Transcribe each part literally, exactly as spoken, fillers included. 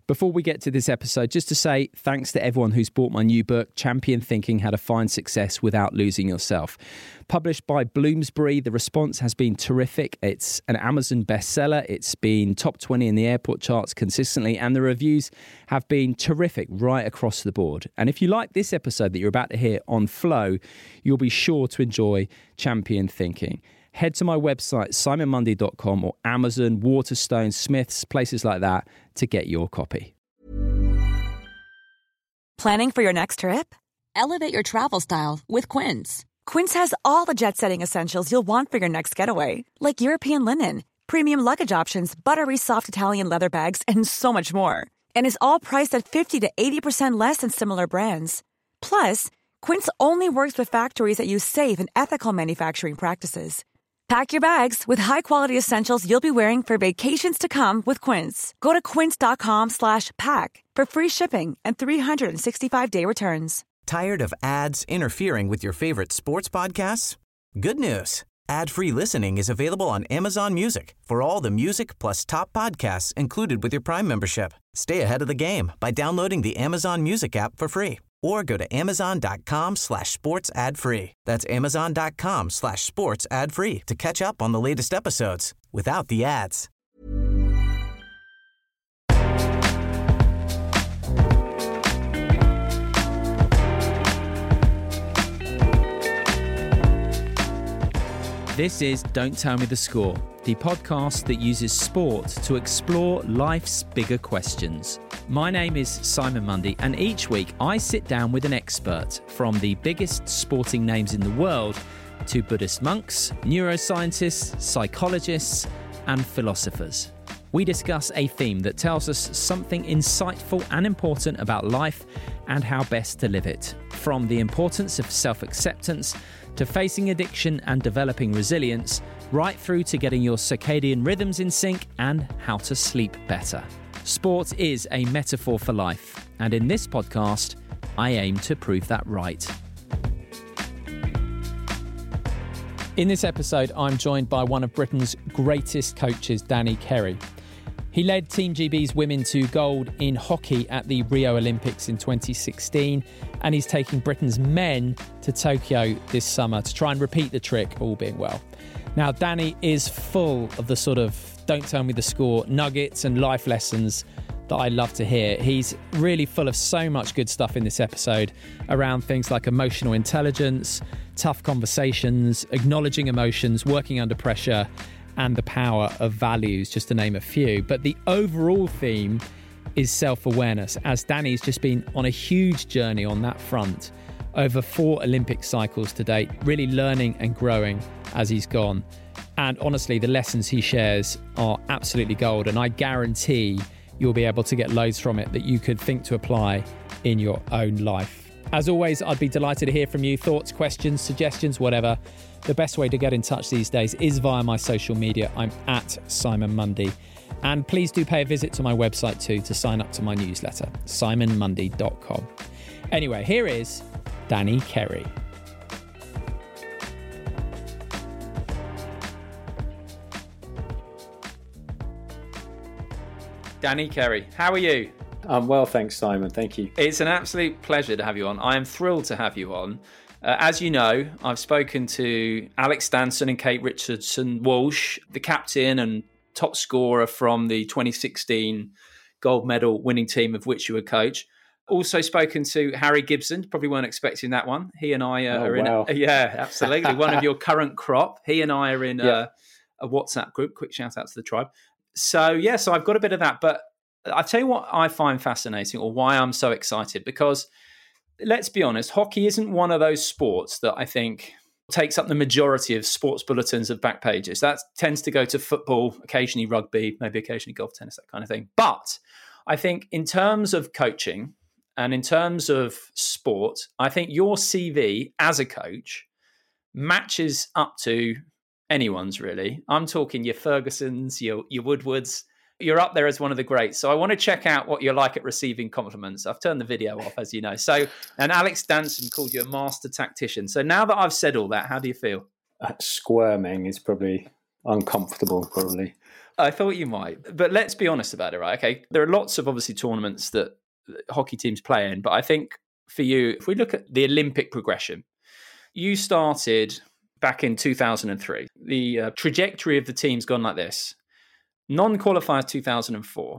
Before we get to this episode, just to say thanks to everyone who's bought my new book, Champion Thinking: How to Find Success Without Losing Yourself. Published by Bloomsbury, the response has been terrific. It's an Amazon bestseller. It's been top twenty in the airport charts consistently, and the reviews have been terrific right across the board. And if you like this episode that you're about to hear on Flow, you'll be sure to enjoy Champion Thinking. Head to my website, simon mundy dot com, or Amazon, Waterstone, Smiths, places like that to get your copy. Planning for your next trip? Elevate your travel style with Quince. Quince has all the jet-setting essentials you'll want for your next getaway, like European linen, premium luggage options, buttery soft Italian leather bags, and so much more. And is all priced at fifty to eighty percent less than similar brands. Plus, Quince only works with factories that use safe and ethical manufacturing practices. Pack your bags with high-quality essentials you'll be wearing for vacations to come with Quince. Go to quince.com slash pack for free shipping and three sixty-five day returns. Tired of ads interfering with your favorite sports podcasts? Good news. Ad-free listening is available on Amazon Music for all the music plus top podcasts included with your Prime membership. Stay ahead of the game by downloading the Amazon Music app for free or go to amazon.com slash sports ad free. That's amazon.com slash sports ad free to catch up on the latest episodes without the ads. This is Don't Tell Me the Score, the podcast that uses sport to explore life's bigger questions. My name is Simon Mundy, and each week I sit down with an expert, from the biggest sporting names in the world to Buddhist monks, neuroscientists, psychologists, and philosophers. We discuss a theme that tells us something insightful and important about life and how best to live it, from the importance of self-acceptance to facing addiction and developing resilience, right through to getting your circadian rhythms in sync and how to sleep better. Sport is a metaphor for life, and in this podcast, I aim to prove that right. In this episode, I'm joined by one of Britain's greatest coaches, Danny Kerry. He led Team G B's women to gold in hockey at the Rio Olympics in twenty sixteen, and he's taking Britain's men to Tokyo this summer to try and repeat the trick, all being well. Now, Danny is full of the sort of don't tell me the score nuggets and life lessons that I love to hear. He's really full of so much good stuff in this episode around things like emotional intelligence, tough conversations, acknowledging emotions, working under pressure, and the power of values, just to name a few. But the overall theme is self-awareness, as Danny's just been on a huge journey on that front, over four Olympic cycles to date, really learning and growing as he's gone. And honestly, the lessons he shares are absolutely gold, and I guarantee you'll be able to get loads from it that you could think to apply in your own life. As always, I'd be delighted to hear from you. Thoughts, questions, suggestions, whatever. The best way to get in touch these days is via my social media. I'm at Simon Mundy. And please do pay a visit to my website too to sign up to my newsletter, simon mundy dot com. Anyway, here is Danny Kerry. Danny Kerry, how are you? I'm well, thanks, Simon. Thank you. It's an absolute pleasure to have you on. I am thrilled to have you on. Uh, as you know, I've spoken to Alex Stanson and Kate Richardson-Walsh, the captain and top scorer from the twenty sixteen gold medal winning team of which you were coach. Also spoken to Harry Gibson. Probably weren't expecting that one. He and I uh, oh, are in wow. a, yeah, absolutely. One of your current crop. He and I are in yeah. a, a WhatsApp group. Quick shout out to the tribe. So, yeah, so I've got a bit of that. But I'll tell you what I find fascinating, or why I'm so excited, because let's be honest, hockey isn't one of those sports that I think takes up the majority of sports bulletins of back pages. That tends to go to football, occasionally rugby, maybe occasionally golf, tennis, that kind of thing. But I think in terms of coaching and in terms of sport, I think your C V as a coach matches up to anyone's, really. I'm talking your Fergusons, your, your Woodwards. You're up there as one of the greats. So I want to check out what you're like at receiving compliments. I've turned the video off, as you know. So, and Alex Stanson called you a master tactician. So now that I've said all that, how do you feel? Uh, squirming is probably uncomfortable, probably. I thought you might. But let's be honest about it, right? Okay, there are lots of obviously tournaments that hockey teams play in, but I think for you, if we look at the Olympic progression, you started back in two thousand three. The uh, trajectory of the team's gone like this. Non-qualifiers two thousand four,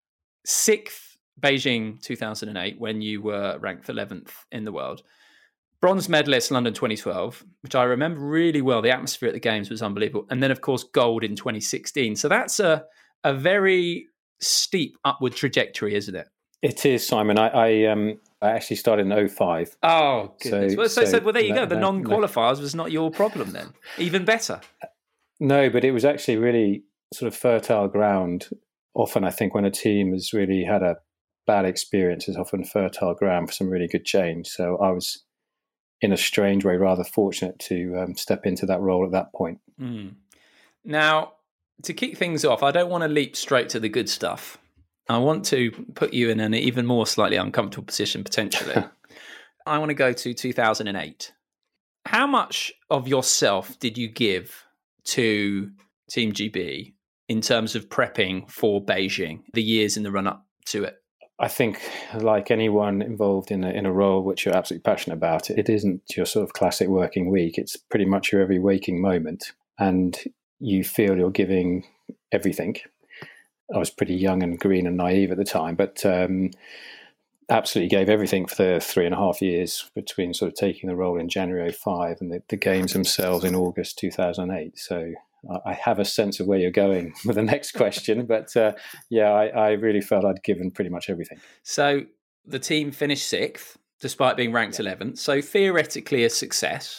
sixth Beijing two thousand eight when you were ranked eleventh in the world, bronze medalist London twenty twelve, which I remember really well. The atmosphere at the games was unbelievable. And then, of course, gold in twenty sixteen. So that's a, a very steep upward trajectory, isn't it? It is, Simon. I I, um, I actually started in oh five. Oh, goodness. So, well, so, so, so well, there you no, go. The no, non-qualifiers no. was not your problem then. Even better. No, but it was actually really sort of fertile ground. Often I think when a team has really had a bad experience, it's often fertile ground for some really good change. So I was, in a strange way, rather fortunate to um, step into that role at that point. Mm. Now, to kick things off, I don't want to leap straight to the good stuff. I want to put you in an even more slightly uncomfortable position, potentially. I want to go to two thousand eight. How much of yourself did you give to Team G B in terms of prepping for Beijing, the years in the run-up to it? I think, like anyone involved in a, in a role which you're absolutely passionate about, it isn't your sort of classic working week. It's pretty much your every waking moment, and you feel you're giving everything. I was pretty young and green and naive at the time, but um, absolutely gave everything for the three and a half years between sort of taking the role in January oh five and the, the games themselves in August two thousand eight. So I have a sense of where you're going with the next question, but uh, yeah, I, I really felt I'd given pretty much everything. So the team finished sixth, despite being ranked yeah. eleventh. So theoretically a success.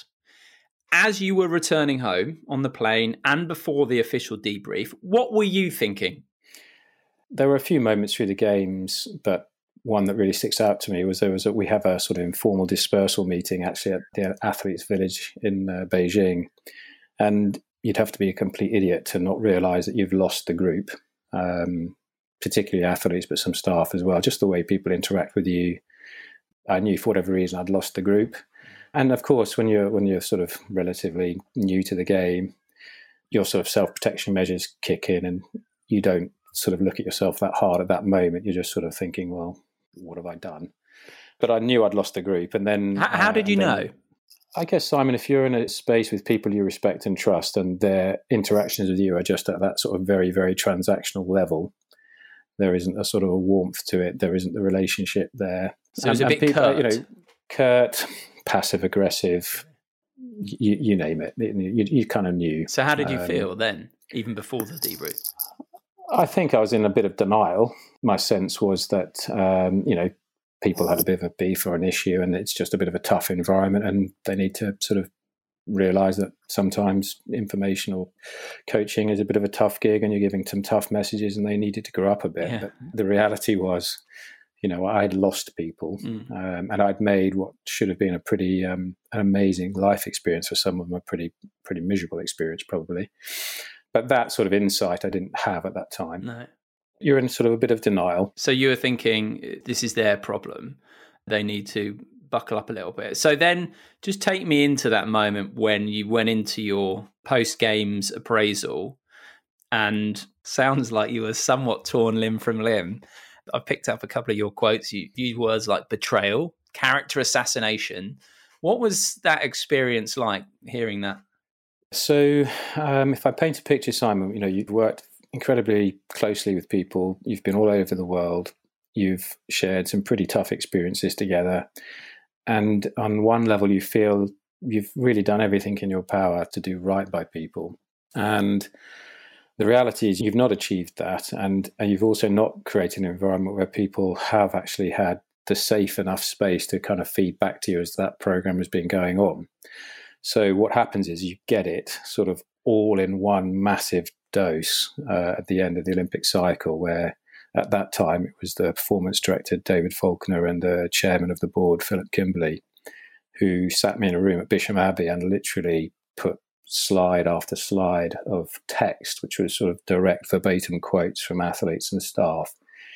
As you were returning home on the plane and before the official debrief, what were you thinking? There were a few moments through the games, but one that really sticks out to me was there was a, we have a sort of informal dispersal meeting actually at the Athletes Village in uh, Beijing, and you'd have to be a complete idiot to not realise that you've lost the group, um, particularly athletes, but some staff as well. Just the way people interact with you. I knew for whatever reason I'd lost the group, and of course, when you're when you're sort of relatively new to the game, your sort of self-protection measures kick in, and you don't sort of look at yourself that hard at that moment. You're just sort of thinking, well, what have I done? But I knew I'd lost the group. And then... How, how did you then, know? I guess, Simon, if you're in a space with people you respect and trust and their interactions with you are just at that sort of very, very transactional level, there isn't a sort of a warmth to it. There isn't the relationship there. So it was a bit people, curt. You know, curt, passive-aggressive, you, you name it. You, you kind of knew. So how did you um, feel then, even before the debrief? I think I was in a bit of denial. My sense was that, um, you know, people had a bit of a beef or an issue and it's just a bit of a tough environment and they need to sort of realise that sometimes information or coaching is a bit of a tough gig and you're giving some tough messages and they needed to grow up a bit. Yeah. But the reality was, you know, I'd lost people mm. um, and I'd made what should have been a pretty um, an amazing life experience for some of them, a pretty, pretty miserable experience probably. But that sort of insight I didn't have at that time. No. You're in sort of a bit of denial. So you were thinking, this is their problem. They need to buckle up a little bit. So then just take me into that moment when you went into your post-games appraisal and sounds like you were somewhat torn limb from limb. I picked up a couple of your quotes. You used words like betrayal, character assassination. What was that experience like, hearing that? So um, if I paint a picture, Simon, you know, you've worked incredibly closely with people. You've been all over the world. You've shared some pretty tough experiences together. And on one level, you feel you've really done everything in your power to do right by people. And the reality is you've not achieved that. And, and you've also not created an environment where people have actually had the safe enough space to kind of feed back to you as that program has been going on. So what happens is you get it sort of all in one massive dose uh, at the end of the Olympic cycle, where at that time it was the performance director, David Faulkner, and the chairman of the board, Philip Kimberley, who sat me in a room at Bisham Abbey and literally put slide after slide of text, which was sort of direct verbatim quotes from athletes and staff.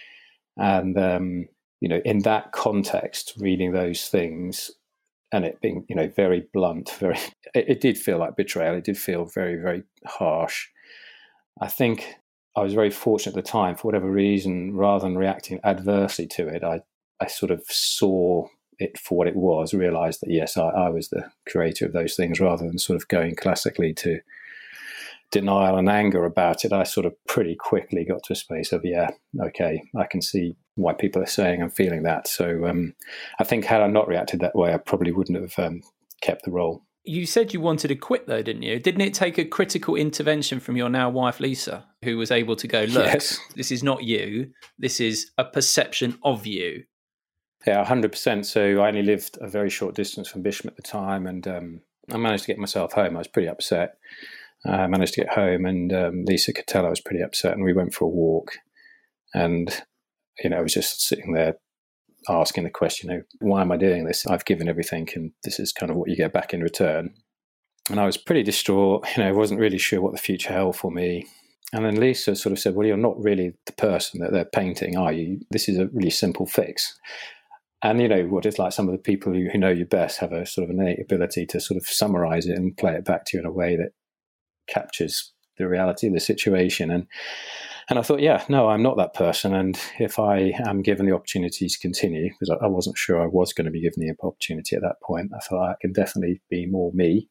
And, um, you know, in that context, reading those things, and it being, you know, very blunt, very, it, it did feel like betrayal. It did feel very, very harsh. I think I was very fortunate at the time, for whatever reason, rather than reacting adversely to it, I, I sort of saw it for what it was, realised that, yes, I, I was the creator of those things, rather than sort of going classically to denial and anger about it. I sort of pretty quickly got to a space of, yeah, okay, I can see why people are saying and feeling that. So um, I think had I not reacted that way, I probably wouldn't have um, kept the role. You said you wanted to quit though, didn't you? Didn't it take a critical intervention from your now wife, Lisa, who was able to go, look, yes. This is not you. This is a perception of you. Yeah, one hundred percent. So I only lived a very short distance from Bisham at the time, and um, I managed to get myself home. I was pretty upset. Uh, I managed to get home, and um, Lisa could tell I was pretty upset, and we went for a walk. And, you know, I was just sitting there asking the question, you know, why am I doing this? I've given everything, and this is kind of what you get back in return. And I was pretty distraught. You know, I wasn't really sure what the future held for me. And then Lisa sort of said, well, you're not really the person that they're painting, are you? This is a really simple fix. And, you know, what it's like, some of the people who, who know you best have a sort of innate ability to sort of summarize it and play it back to you in a way that captures the reality of the situation. And and I thought, yeah, no, I'm not that person. And if I am given the opportunity to continue, because I wasn't sure I was going to be given the opportunity at that point, I thought I can definitely be more me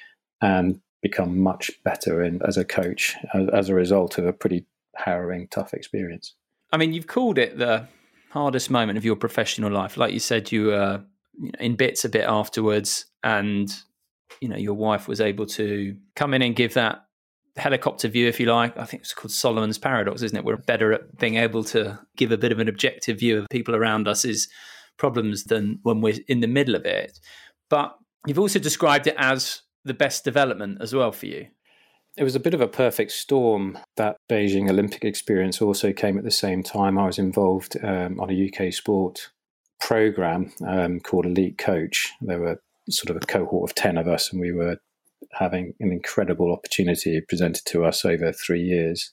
and become much better in, as a coach as, as a result of a pretty harrowing, tough experience. I mean, you've called it the hardest moment of your professional life. Like you said, you were you know, in bits a bit afterwards, and you know your wife was able to come in and give that helicopter view, if you like. I think it's called Solomon's paradox, isn't it? We're better at being able to give a bit of an objective view of people around us' problems than when we're in the middle of it. But you've also described it as the best development as well for you. It was a bit of a perfect storm. That Beijing Olympic experience also came at the same time. I was involved um, on a U K sport program um, called Elite Coach. There were sort of a cohort of ten of us, and we were having an incredible opportunity presented to us over three years.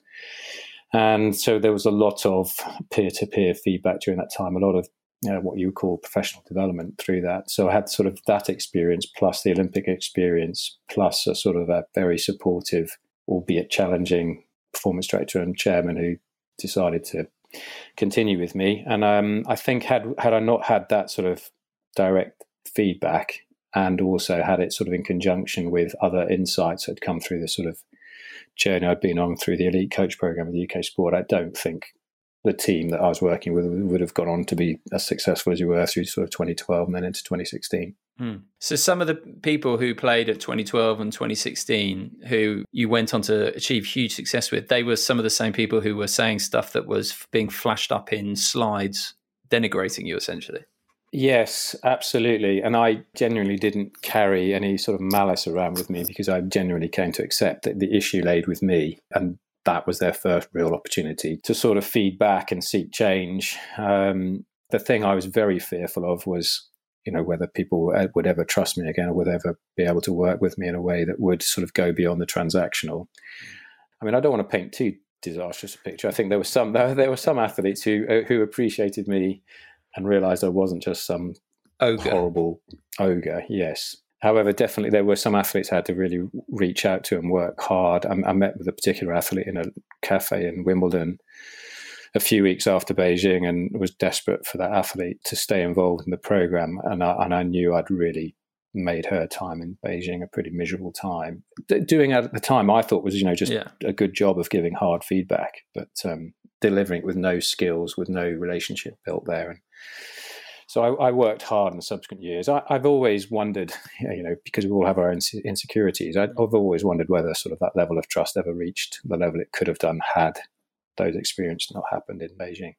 And so there was a lot of peer-to-peer feedback during that time, a lot of you know, what you would call professional development through that. So I had sort of that experience plus the Olympic experience plus a sort of a very supportive, albeit challenging performance director and chairman who decided to continue with me. And um, I think had had I not had that sort of direct feedback, and also had it sort of in conjunction with other insights that had come through the sort of journey I'd been on through the Elite Coach program with U K Sport, I don't think the team that I was working with would have gone on to be as successful as you were through sort of twenty twelve and then into twenty sixteen. Hmm. So some of the people who played at twenty twelve and twenty sixteen, who you went on to achieve huge success with, they were some of the same people who were saying stuff that was being flashed up in slides denigrating you, essentially. Yes, absolutely. And I genuinely didn't carry any sort of malice around with me, because I genuinely came to accept that the issue laid with me, and that was their first real opportunity to sort of feed back and seek change. Um, the thing I was very fearful of was, you know, whether people would ever trust me again or would ever be able to work with me in a way that would sort of go beyond the transactional. I mean, I don't want to paint too disastrous a picture. I think there were some there were some athletes who who appreciated me and realised I wasn't just some ogre. horrible ogre, yes. However, definitely there were some athletes I had to really reach out to and work hard. I, I met with a particular athlete in a cafe in Wimbledon a few weeks after Beijing and was desperate for that athlete to stay involved in the programme. And I, and I knew I'd really made her time in Beijing a pretty miserable time. D- doing it at the time I thought was, you know, just yeah. a good job of giving hard feedback, but um, delivering it with no skills, with no relationship built there. And so I, I worked hard in the subsequent years. I, I've always wondered, you know, because we all have our own insecurities, I've always wondered whether sort of that level of trust ever reached the level it could have done had those experiences not happened in Beijing.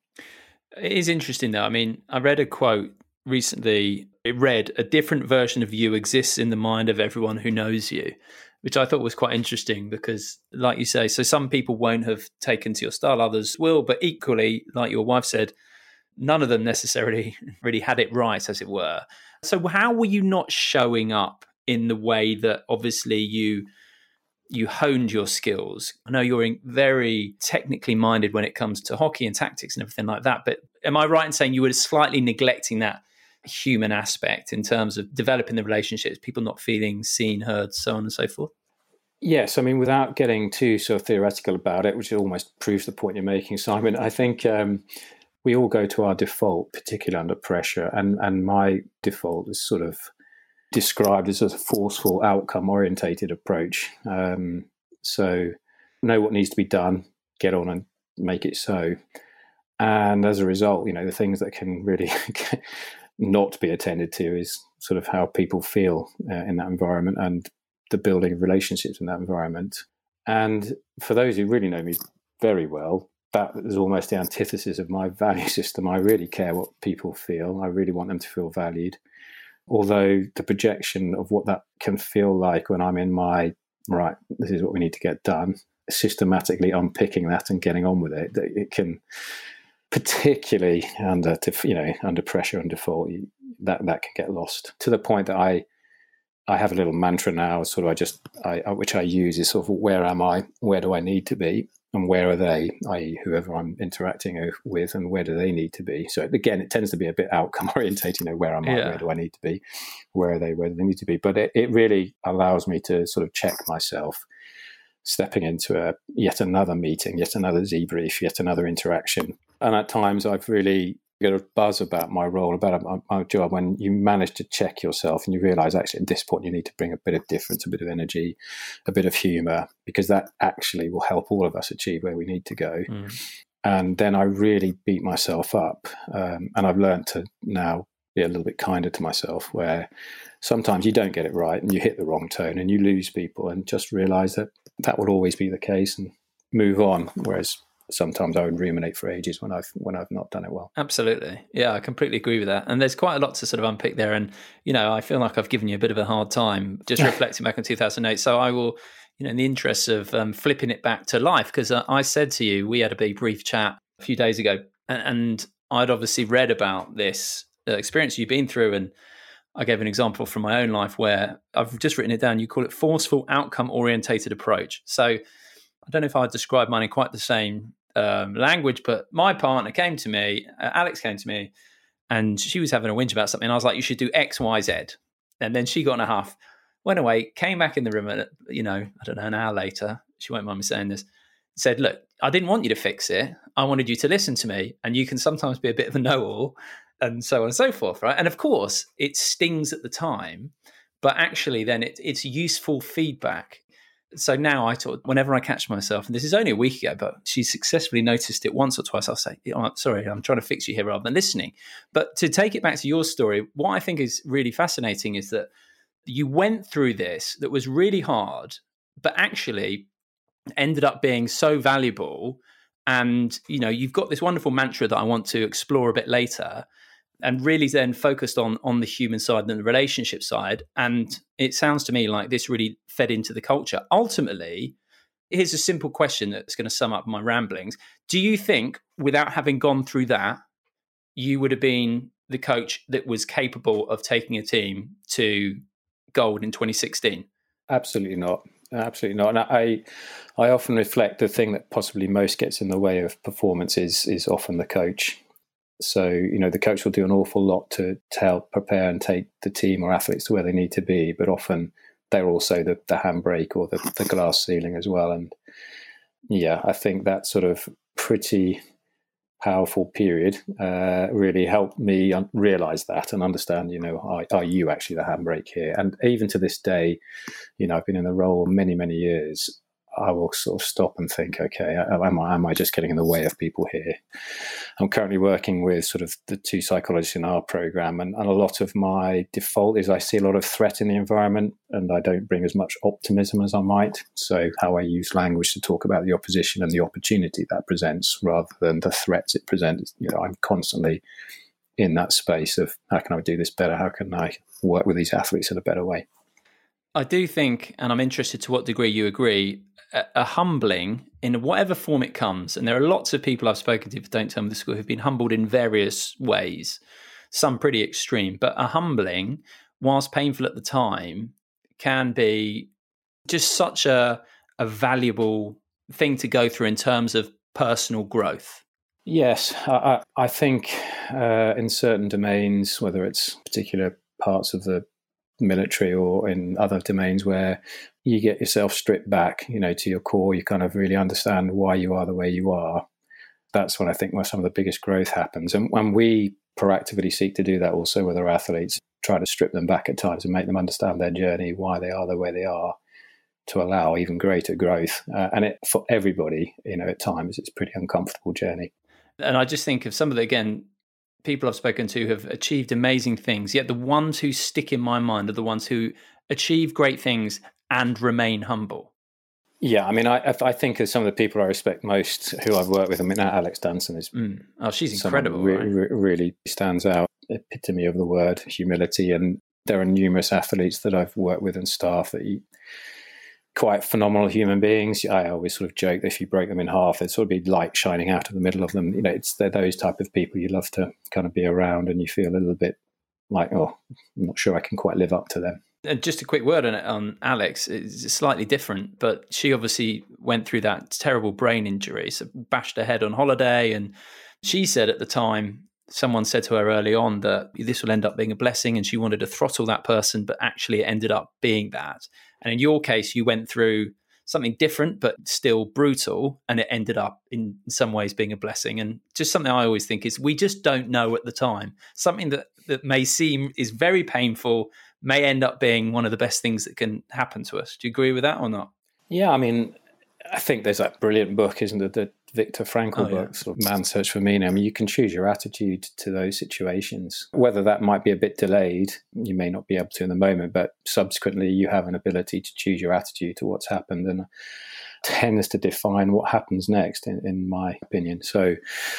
It is interesting, though. I mean, I read a quote recently. It read, "A different version of you exists in the mind of everyone who knows you," which I thought was quite interesting because, like you say, so some people won't have taken to your style, others will, but equally, like your wife said, none of them necessarily really had it right, as it were. So how were you not showing up in the way that obviously you you honed your skills? I know you're very technically minded when it comes to hockey and tactics and everything like that, but am I right in saying you were slightly neglecting that human aspect in terms of developing the relationships, people not feeling seen, heard, so on and so forth? Yes, I mean, without getting too sort of theoretical about it, which almost proves the point you're making, Simon, I think um, we all go to our default, particularly under pressure, and, and my default is sort of described as a forceful, outcome-orientated approach. Um, so know what needs to be done, get on and make it so. And as a result, you know, the things that can really not be attended to is sort of how people feel uh, in that environment and the building of relationships in that environment. And for those who really know me very well, that is almost the antithesis of my value system. I really care what people feel. I really want them to feel valued. Although the projection of what that can feel like when I'm in my, right, this is what we need to get done, systematically unpicking that and getting on with it, it can, particularly under, you know, under pressure and default, that, that can get lost to the point that I, I have a little mantra now, sort of I just, I, which I use is sort of, where am I? Where do I need to be? And where are they, that is whoever I'm interacting with, and where do they need to be? So again, it tends to be a bit outcome oriented, you know, where am I? Yeah. Where do I need to be? Where are they? Where do they need to be? But it, it really allows me to sort of check myself, stepping into a yet another meeting, yet another debrief, yet another interaction. And at times I've really got a buzz about my role, about my job, when you manage to check yourself and you realize actually at this point you need to bring a bit of difference, a bit of energy, a bit of humor, because that actually will help all of us achieve where we need to go. Mm. And then I really beat myself up. Um, and I've learned to now be a little bit kinder to myself, where sometimes you don't get it right and you hit the wrong tone and you lose people, and just realize that that will always be the case and move on. Whereas sometimes I would ruminate for ages when I've when I've not done it well. Absolutely. Yeah, I completely agree with that. And there's quite a lot to sort of unpick there. And, you know, I feel like I've given you a bit of a hard time just reflecting back on two thousand eight. So I will, you know, in the interest of um, flipping it back to life, because uh, I said to you, we had a big brief chat a few days ago, and, and I'd obviously read about this uh, experience you've been through. And I gave an example from my own life where I've just written it down. You call it forceful, outcome-orientated approach. So I don't know if I'd describe mine in quite the same Um, language, but my partner came to me, uh, Alex came to me, and she was having a whinge about something. I was like, you should do X, Y, Z. And then she got in a huff, went away, came back in the room, and, you know, I don't know, an hour later, she won't mind me saying this, said, look, I didn't want you to fix it. I wanted you to listen to me, and you can sometimes be a bit of a know-all, and so on and so forth, right? And of course, it stings at the time, but actually then it, it's useful feedback. So now I thought, whenever I catch myself, and this is only a week ago, but she successfully noticed it once or twice, I'll say, oh, sorry, I'm trying to fix you here rather than listening. But to take it back to your story, what I think is really fascinating is that you went through this that was really hard, but actually ended up being so valuable. And, you know, you've got this wonderful mantra that I want to explore a bit later, and really then focused on on the human side and the relationship side. And it sounds to me like this really fed into the culture. Ultimately, here's a simple question that's going to sum up my ramblings. Do you think, without having gone through that, you would have been the coach that was capable of taking a team to gold in twenty sixteen? Absolutely not. Absolutely not. And I, I often reflect the thing that possibly most gets in the way of performance is is often the coach. So, you know, the coach will do an awful lot to, to help prepare and take the team or athletes to where they need to be, but often they're also the, the handbrake or the, the glass ceiling as well. And yeah, I think that sort of pretty powerful period uh, really helped me un- realize that and understand, you know, are, are you actually the handbrake here? And even to this day, you know, I've been in the role many, many years. I will sort of stop and think, okay, am I, am I just getting in the way of people here? I'm currently working with sort of the two psychologists in our program, and, and a lot of my default is I see a lot of threat in the environment, and I don't bring as much optimism as I might. So how I use language to talk about the opposition and the opportunity that presents rather than the threats it presents. You know, I'm constantly in that space of how can I do this better? How can I work with these athletes in a better way? I do think, and I'm interested to what degree you agree, a, a humbling in whatever form it comes. And there are lots of people I've spoken to for Don't Tell Me the Score who've been humbled in various ways, some pretty extreme, but a humbling, whilst painful at the time, can be just such a, a valuable thing to go through in terms of personal growth. Yes, I, I think uh, in certain domains, whether it's particular parts of the military or in other domains where you get yourself stripped back, you know, to your core. You kind of really understand why you are the way you are. That's when I think where some of the biggest growth happens. And when we proactively seek to do that also with our athletes, try to strip them back at times and make them understand their journey, why they are the way they are, to allow even greater growth. Uh, and it, for everybody, you know, at times it's a pretty uncomfortable journey. And I just think of some of the, again, people I've spoken to have achieved amazing things, yet the ones who stick in my mind are the ones who achieve great things and remain humble. Yeah, I mean, I I think of some of the people I respect most who I've worked with. I mean, Alex Danson is mm. oh, she's incredible. Re- right? re- really stands out, epitome of the word humility. And there are numerous athletes that I've worked with and staff that you, quite phenomenal human beings. I always sort of joke that if you break them in half, there'd sort of be light shining out of the middle of them. You know, it's they're those type of people you love to kind of be around, and you feel a little bit like, oh, I'm not sure I can quite live up to them. And just a quick word on, on Alex. It's slightly different, but she obviously went through that terrible brain injury, so bashed her head on holiday. And she said at the time, someone said to her early on that this will end up being a blessing, and she wanted to throttle that person, but actually it ended up being that. And in your case, you went through something different, but still brutal, and it ended up in some ways being a blessing. And just something I always think is we just don't know at the time. Something that, that may seem is very painful may end up being one of the best things that can happen to us. Do you agree with that or not? Yeah, I mean, I think there's that brilliant book, isn't it, the Viktor Frankl oh, book, yeah. sort of Man's Search for Meaning. I mean, you can choose your attitude to those situations. Whether that might be a bit delayed, you may not be able to in the moment, but subsequently you have an ability to choose your attitude to what's happened, and tends to define what happens next, in, in my opinion. So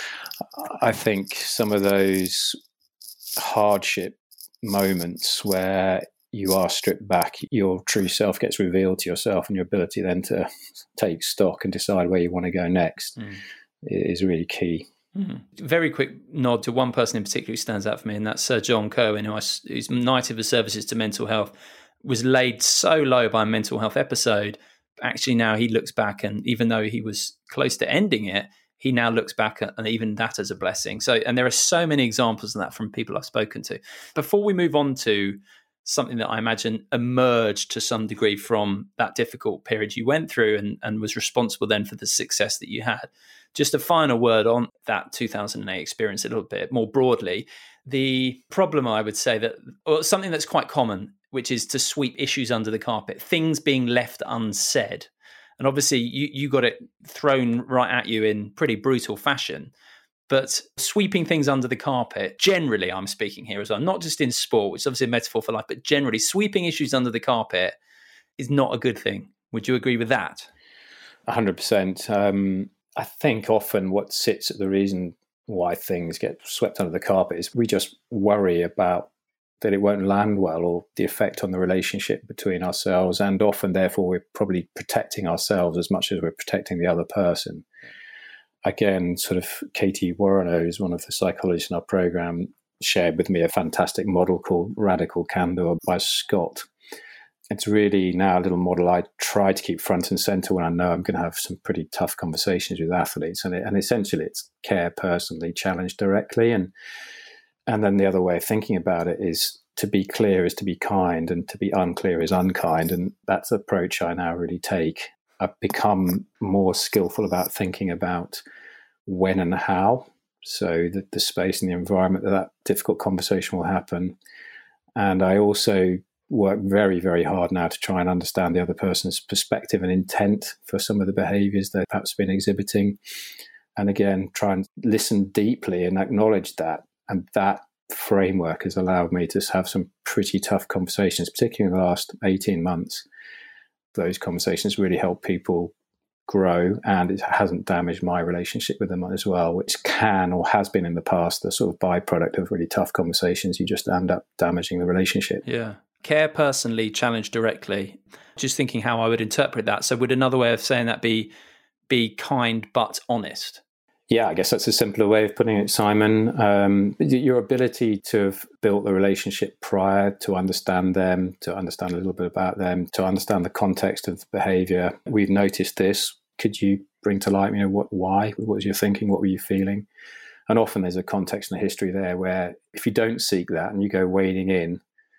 I think some of those hardship moments where you are stripped back, your true self gets revealed to yourself, and your ability then to take stock and decide where you want to go next mm. is really key. Mm. Very quick nod to one person in particular who stands out for me, and that's Sir John Cohen, who I, who's Knight of the Services to Mental Health, was laid so low by a mental health episode. Actually, now he looks back, and even though he was close to ending it, he now looks back at and even that as a blessing. So, and there are so many examples of that from people I've spoken to. Before we move on to something that I imagine emerged to some degree from that difficult period you went through and, and was responsible then for the success that you had, just a final word on that two thousand eight experience a little bit more broadly. The problem, I would say, that or something that's quite common, which is to sweep issues under the carpet, things being left unsaid. And obviously, you, you got it thrown right at you in pretty brutal fashion. But sweeping things under the carpet, generally, I'm speaking here as well, not just in sport, which is obviously a metaphor for life, but generally, sweeping issues under the carpet is not a good thing. Would you agree with that? one hundred percent. Um, I think often what sits at the reason why things get swept under the carpet is we just worry about that it won't land well, or the effect on the relationship between ourselves. And often, therefore, we're probably protecting ourselves as much as we're protecting the other person. Again, sort of Katie Warrenow, who's one of the psychologists in our program, shared with me a fantastic model called Radical Candor by Scott. It's really now a little model I try to keep front and center when I know I'm going to have some pretty tough conversations with athletes. And, it, and essentially, it's care personally, challenge directly. And And then the other way of thinking about it is to be clear is to be kind, and to be unclear is unkind. And that's the approach I now really take. I've become more skillful about thinking about when and how, so that the space and the environment that that difficult conversation will happen. And I also work very, very hard now to try and understand the other person's perspective and intent for some of the behaviors they've perhaps been exhibiting. And again, try and listen deeply and acknowledge that. And that framework has allowed me to have some pretty tough conversations, particularly in the last eighteen months. Those conversations really help people grow, and it hasn't damaged my relationship with them as well, which can or has been in the past the sort of byproduct of really tough conversations. You just end up damaging the relationship. Yeah. Care personally, challenge directly. Just thinking how I would interpret that. So would another way of saying that be be kind but honest? Yeah, I guess that's a simpler way of putting it, Simon. Um, your ability to have built the relationship prior, to understand them, to understand a little bit about them, to understand the context of the behavior. We've noticed this. Could you bring to light, you know, what, why? What was your thinking? What were you feeling? And often there's a context and a history there where if you don't seek that and you go wading in,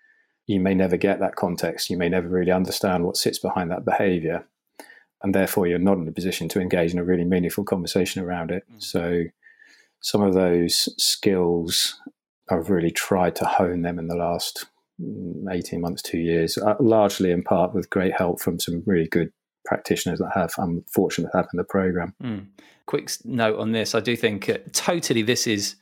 you may never get that context. You may never really understand what sits behind that behavior. And therefore, you're not in a position to engage in a really meaningful conversation around it. Mm. So some of those skills, I've really tried to hone them in the last eighteen months, two years, largely in part with great help from some really good practitioners that have, I'm fortunate to have in the program. Mm. Quick note on this. I do think uh, totally this is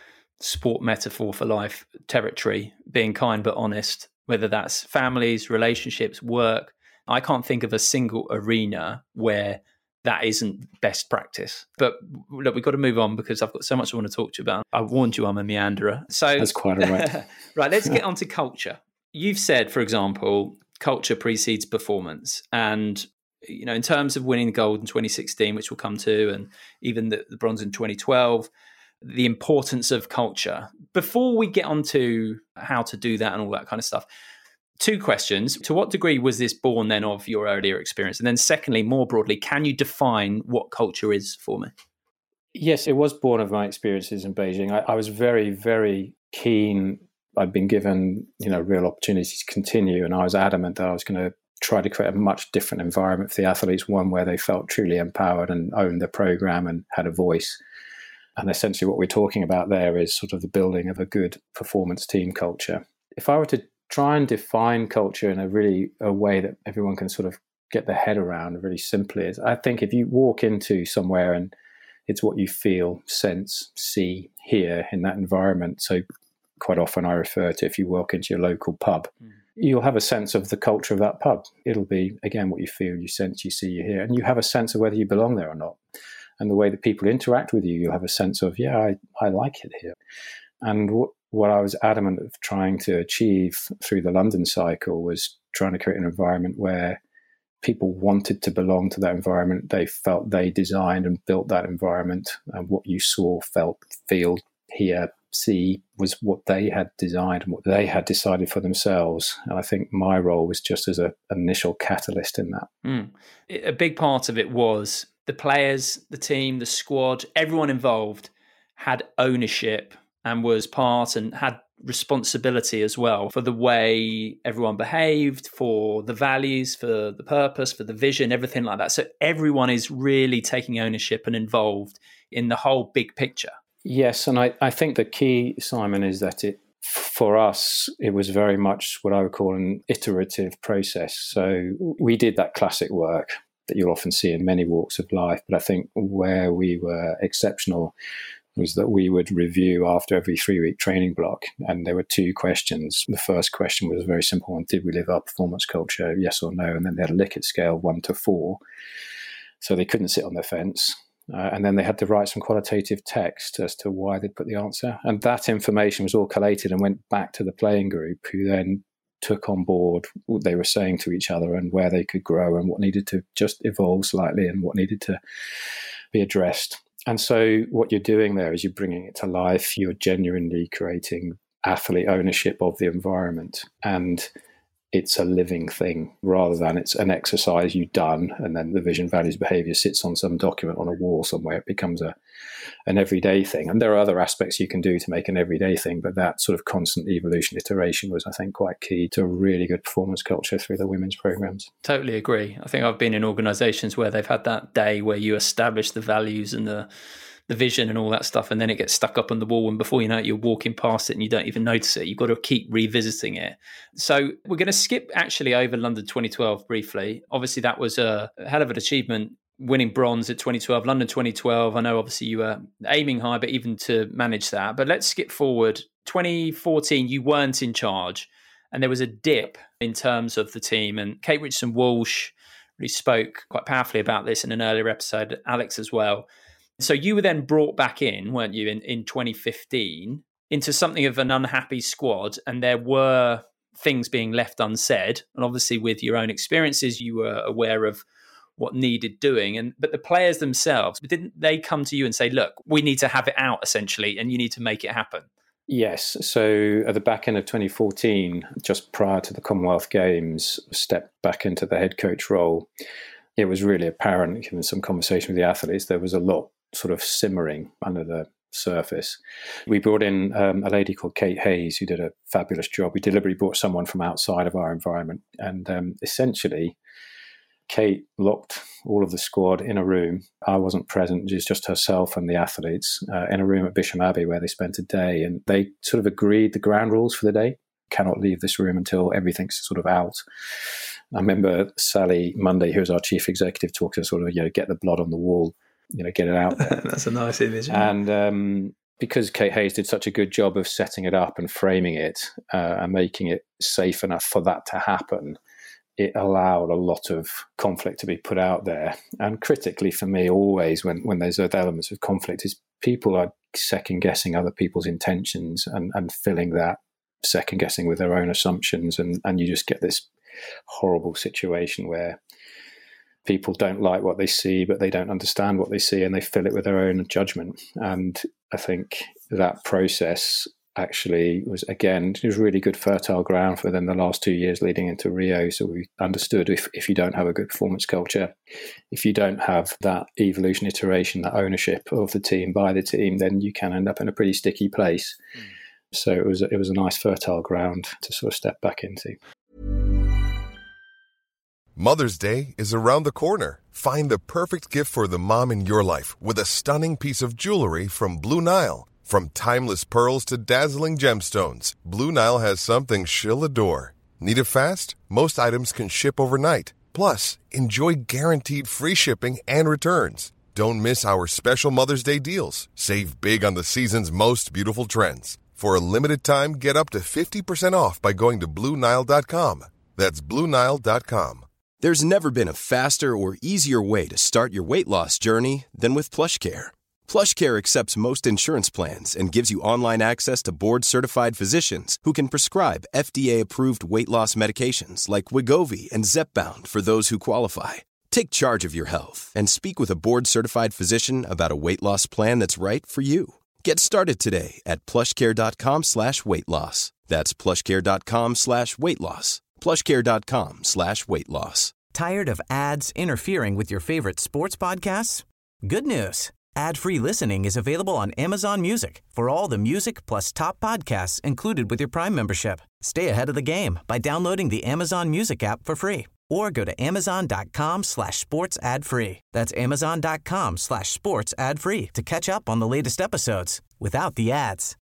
sport metaphor for life territory, being kind but honest, whether that's families, relationships, work. I can't think of a single arena where that isn't best practice. But look, we've got to move on because I've got so much I want to talk to you about. I warned you I'm a meanderer. So that's quite all right. Right, let's get on to culture. You've said, for example, culture precedes performance. And, you know, in terms of winning the gold in twenty sixteen, which we'll come to, and even the, the bronze in twenty twelve, the importance of culture. Before we get on to how to do that and all that kind of stuff, two questions. To what degree was this born then of your earlier experience? And then secondly, more broadly, can you define what culture is for me? Yes, it was born of my experiences in Beijing. I, I was very, very keen. I'd been given, you know, real opportunities to continue, and I was adamant that I was going to try to create a much different environment for the athletes, one where they felt truly empowered and owned the program and had a voice. And essentially what we're talking about there is sort of the building of a good performance team culture. If I were to try and define culture in a really a way that everyone can sort of get their head around really simply, is I think if you walk into somewhere and it's what you feel, sense, see, hear in that environment. So quite often I refer to if you walk into your local pub, mm. you'll have a sense of the culture of that pub. It'll be, again, what you feel, you sense, you see, you hear, and you have a sense of whether you belong there or not. And the way that people interact with you, you'll have a sense of, yeah, I, I like it here. And w- what I was adamant of trying to achieve through the London cycle was trying to create an environment where people wanted to belong to that environment. They felt they designed and built that environment, and what you saw, felt, feel, hear, see was what they had designed and what they had decided for themselves. And I think my role was just as an initial catalyst in that. Mm. A big part of it was the players, the team, the squad, everyone involved had ownership and was part and had responsibility as well for the way everyone behaved, for the values, for the purpose, for the vision, everything like that. So everyone is really taking ownership and involved in the whole big picture. Yes, and I, I think the key, Simon, is that it for us, it was very much what I would call an iterative process. So we did that classic work that you'll often see in many walks of life. But I think where we were exceptional was that we would review after every three-week training block. And there were two questions. The first question was a very simple one. Did we live our performance culture? Yes or no? And then they had a Likert scale, one to four. So they couldn't sit on the fence. Uh, and then they had to write some qualitative text as to why they'd put the answer. And that information was all collated and went back to the playing group, who then took on board what they were saying to each other and where they could grow and what needed to just evolve slightly and what needed to be addressed. And so what you're doing there is you're bringing it to life. You're genuinely creating athlete ownership of the environment. And it's a living thing rather than it's an exercise you've done and then the vision, values, behavior sits on some document on a wall somewhere. It becomes a an everyday thing. And there are other aspects you can do to make an everyday thing, but that sort of constant evolution, iteration was, I think, quite key to a really good performance culture through the women's programs. Totally agree. I think I've been in organizations where they've had that day where you establish the values and the the vision and all that stuff, and then it gets stuck up on the wall, and before you know it, you're walking past it and you don't even notice it. You've got to keep revisiting it. So we're going to skip actually over London twenty twelve briefly. Obviously, that was a hell of an achievement, winning bronze at twenty twelve. London twenty twelve, I know obviously you were aiming high, but even to manage that. But let's skip forward. twenty fourteen, you weren't in charge, and there was a dip in terms of the team, and Kate Richardson-Walsh really spoke quite powerfully about this in an earlier episode, Alex as well. So you were then brought back in, weren't you, in, in twenty fifteen, into something of an unhappy squad, and there were things being left unsaid. And obviously with your own experiences, you were aware of what needed doing. And but the players themselves, didn't they come to you and say, look, we need to have it out, essentially, and you need to make it happen? Yes. So at the back end of twenty fourteen, just prior to the Commonwealth Games, stepped back into the head coach role. It was really apparent, given some conversation with the athletes, there was a lot sort of simmering under the surface. We brought in um, a lady called Kate Hayes, who did a fabulous job. We deliberately brought someone from outside of our environment. And um, essentially, Kate locked all of the squad in a room. I wasn't present, just just herself and the athletes uh, in a room at Bisham Abbey where they spent a day. And they sort of agreed the ground rules for the day. Cannot leave this room until everything's sort of out. I remember Sally Monday, who was our chief executive, talking to sort of, you know, get the blood on the wall, you know, get it out there. That's a nice image. And um, because Kate Hayes did such a good job of setting it up and framing it uh, and making it safe enough for that to happen, it allowed a lot of conflict to be put out there. And critically for me, always when, when there's elements of conflict, is people are second guessing other people's intentions and, and filling that second guessing with their own assumptions. And, and you just get this horrible situation where people don't like what they see, but they don't understand what they see, and they fill it with their own judgment. And I think that process actually was, again, it was really good fertile ground for them the last two years leading into Rio. So we understood if, if you don't have a good performance culture, if you don't have that evolution, iteration, that ownership of the team by the team, then you can end up in a pretty sticky place. Mm. So it was it was a nice fertile ground to sort of step back into. Mother's Day is around the corner. Find the perfect gift for the mom in your life with a stunning piece of jewelry from Blue Nile. From timeless pearls to dazzling gemstones, Blue Nile has something she'll adore. Need it fast? Most items can ship overnight. Plus, enjoy guaranteed free shipping and returns. Don't miss our special Mother's Day deals. Save big on the season's most beautiful trends. For a limited time, get up to fifty percent off by going to Blue Nile dot com. That's Blue Nile dot com. There's never been a faster or easier way to start your weight loss journey than with PlushCare. PlushCare accepts most insurance plans and gives you online access to board-certified physicians who can prescribe F D A-approved weight loss medications like Wegovy and Zepbound for those who qualify. Take charge of your health and speak with a board-certified physician about a weight loss plan that's right for you. Get started today at plushcare.com slash weight loss. That's plushcare.com slash weight loss. plushcare.com slash weight loss. Tired of ads interfering with your favorite sports podcasts? Good news. Ad-free listening is available on Amazon Music for all the music plus top podcasts included with your Prime membership. Stay ahead of the game by downloading the Amazon Music app for free or go to amazon.com slash sports ad free. That's amazon.com slash sports ad free to catch up on the latest episodes without the ads.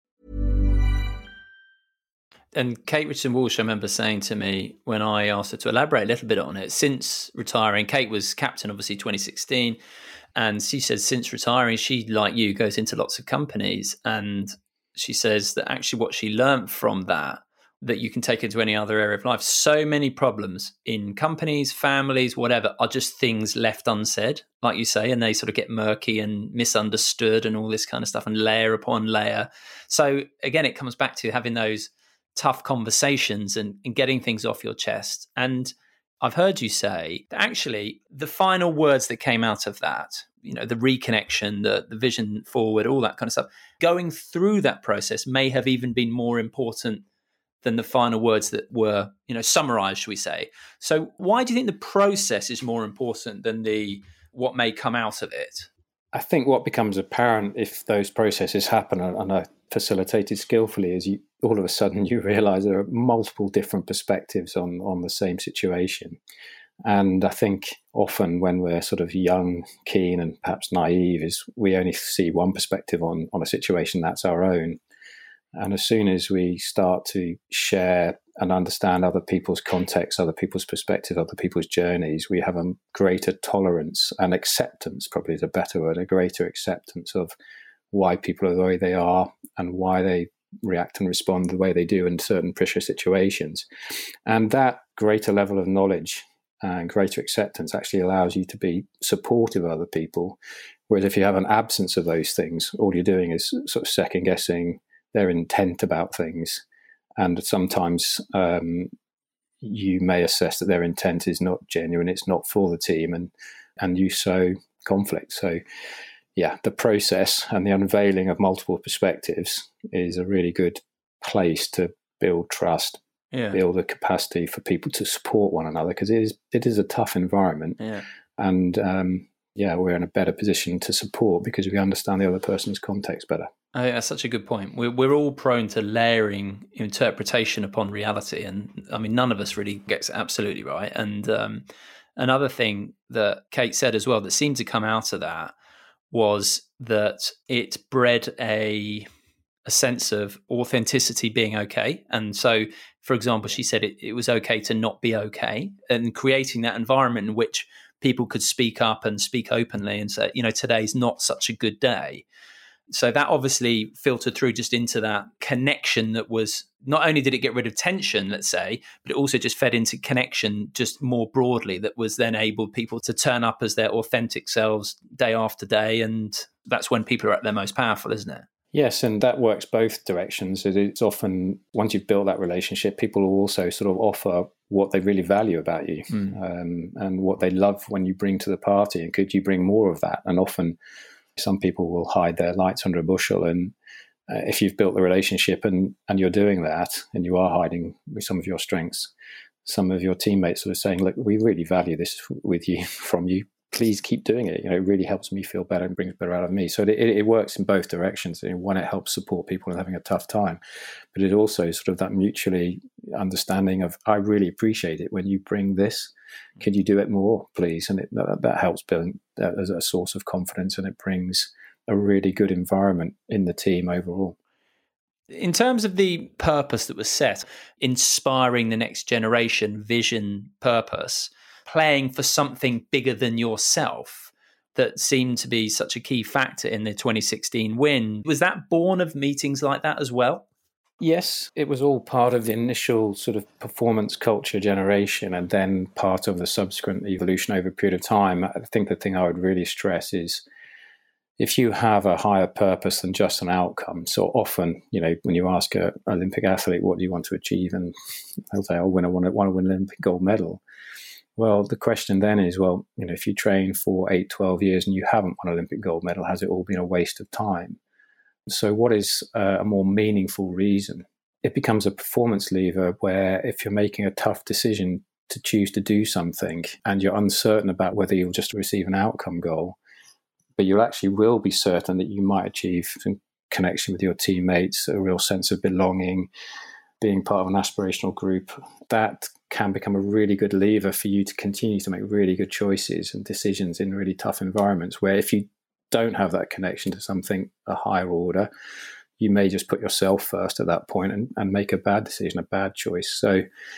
And Kate Richardson-Walsh, I remember saying to me when I asked her to elaborate a little bit on it, since retiring, Kate was captain, obviously, twenty sixteen. And she says since retiring, she, like you, goes into lots of companies. And she says that actually what she learned from that, that you can take into any other area of life. So many problems in companies, families, whatever, are just things left unsaid, like you say, and they sort of get murky and misunderstood and all this kind of stuff and layer upon layer. So again, it comes back to having those tough conversations and, and getting things off your chest. And I've heard you say that actually the final words that came out of that, you know, the reconnection, the, the vision forward, all that kind of stuff, going through that process may have even been more important than the final words that were, you know, summarized, shall we say. So why do you think the process is more important than the what may come out of it? I think what becomes apparent if those processes happen and are facilitated skillfully is you all of a sudden you realize there are multiple different perspectives on, on the same situation. And I think often when we're sort of young, keen, and perhaps naive, is we only see one perspective on, on a situation that's our own. And as soon as we start to share and understand other people's context, other people's perspectives, other people's journeys, we have a greater tolerance and acceptance, probably is a better word, a greater acceptance of why people are the way they are and why they react and respond the way they do in certain pressure situations. And that greater level of knowledge and greater acceptance actually allows you to be supportive of other people. Whereas if you have an absence of those things, all you're doing is sort of second guessing their intent about things. And sometimes um, you may assess that their intent is not genuine, it's not for the team, and and you sow conflict. So yeah, the process and the unveiling of multiple perspectives is a really good place to build trust, yeah. build a capacity for people to support one another, because it is it is a tough environment. Yeah. And um, yeah, we're in a better position to support because we understand the other person's context better. I think that's such a good point. We're, we're all prone to layering interpretation upon reality. And I mean, none of us really gets it absolutely right. And um, another thing that Kate said as well that seemed to come out of that was that it bred a a sense of authenticity being okay. And so, for example, she said it, it was okay to not be okay, and creating that environment in which people could speak up and speak openly and say, you know, today's not such a good day. So that obviously filtered through just into that connection that was, not only did it get rid of tension, let's say, but it also just fed into connection just more broadly that was then able people to turn up as their authentic selves day after day. And that's when people are at their most powerful, isn't it? Yes, and that works both directions. It's often, once you've built that relationship, people will also sort of offer what they really value about you mm. um, and what they love when you bring to the party. And could you bring more of that? And often some people will hide their lights under a bushel. And uh, if you've built the relationship and, and you're doing that and you are hiding with some of your strengths, some of your teammates are saying, look, we really value this with you, from you. Please keep doing it. You know, it really helps me feel better and brings better out of me. So it, it works in both directions. One, it helps support people in having a tough time, but it also sort of that mutually understanding of, I really appreciate it when you bring this. Can you do it more, please? And it, that, that helps build that as a source of confidence, and it brings a really good environment in the team overall. In terms of the purpose that was set, inspiring the next generation, vision, purpose, playing for something bigger than yourself, that seemed to be such a key factor in the twenty sixteen win. Was that born of meetings like that as well? Yes, it was all part of the initial sort of performance culture generation, and then part of the subsequent evolution over a period of time. I think the thing I would really stress is, if you have a higher purpose than just an outcome. So often, you know, when you ask an Olympic athlete, what do you want to achieve? And they'll say, oh, when I want to, want to win an Olympic gold medal. Well, the question then is, well, you know, if you train for eight, twelve years and you haven't won an Olympic gold medal, has it all been a waste of time? So what is uh, a more meaningful reason? It becomes a performance lever where if you're making a tough decision to choose to do something and you're uncertain about whether you'll just receive an outcome goal, but you actually will be certain that you might achieve some connection with your teammates, a real sense of belonging, being part of an aspirational group, that can become a really good lever for you to continue to make really good choices and decisions in really tough environments, where if you don't have that connection to something a higher order, you may just put yourself first at that point and, and make a bad decision, a bad choice. So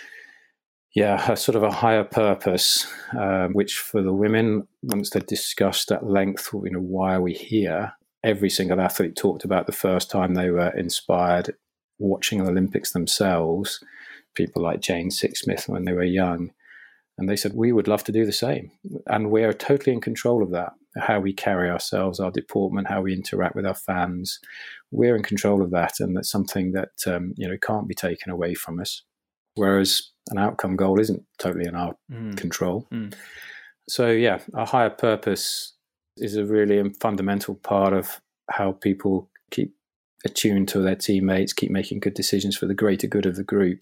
yeah, a sort of a higher purpose, um, which for the women, once they're discussed at length, you know, why are we here? Every single athlete talked about the first time they were inspired watching the Olympics themselves, people like Jane Sixsmith when they were young. And they said, we would love to do the same. And we're totally in control of that, how we carry ourselves, our deportment, how we interact with our fans. We're in control of that. And that's something that, um, you know, can't be taken away from us. Whereas an outcome goal isn't totally in our mm. control. Mm. So, yeah, a higher purpose is a really fundamental part of how people keep attuned to their teammates, keep making good decisions for the greater good of the group.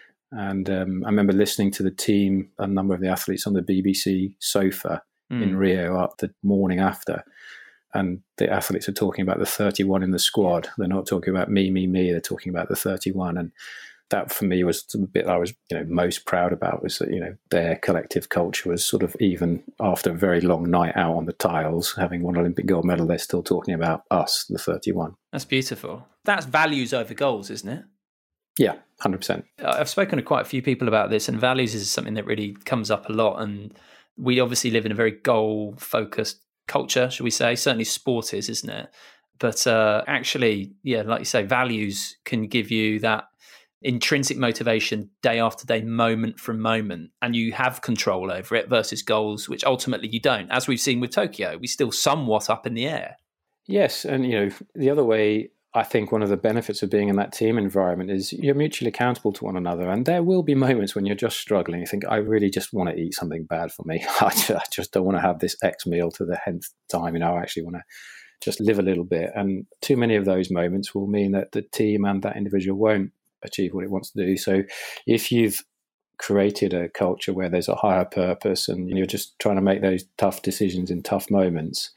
And um, I remember listening to the team, a number of the athletes on the B B C sofa mm. in Rio up the morning after. And the athletes are talking about the thirty-one in the squad. They're not talking about me, me, me. They're talking about the thirty-one. And that for me was the bit I was, you know, most proud about, was that, you know, their collective culture was sort of, even after a very long night out on the tiles, having won Olympic gold medal, they're still talking about us, the thirty-one. That's beautiful. That's values over goals, isn't it? Yeah, one hundred percent. I've spoken to quite a few people about this, and values is something that really comes up a lot. And we obviously live in a very goal-focused culture, should we say? Certainly sport is, isn't it? But uh, actually, yeah, like you say, values can give you that intrinsic motivation day after day, moment from moment, and you have control over it, versus goals, which ultimately you don't. As we've seen with Tokyo, we still somewhat up in the air. Yes, and you know, the other way, I think one of the benefits of being in that team environment is you're mutually accountable to one another. And there will be moments when you're just struggling. You think, I really just want to eat something bad for me. I just, I just don't want to have this X meal to the nth time. You know, I actually want to just live a little bit. And too many of those moments will mean that the team and that individual won't achieve what it wants to do. So if you've created a culture where there's a higher purpose and you're just trying to make those tough decisions in tough moments,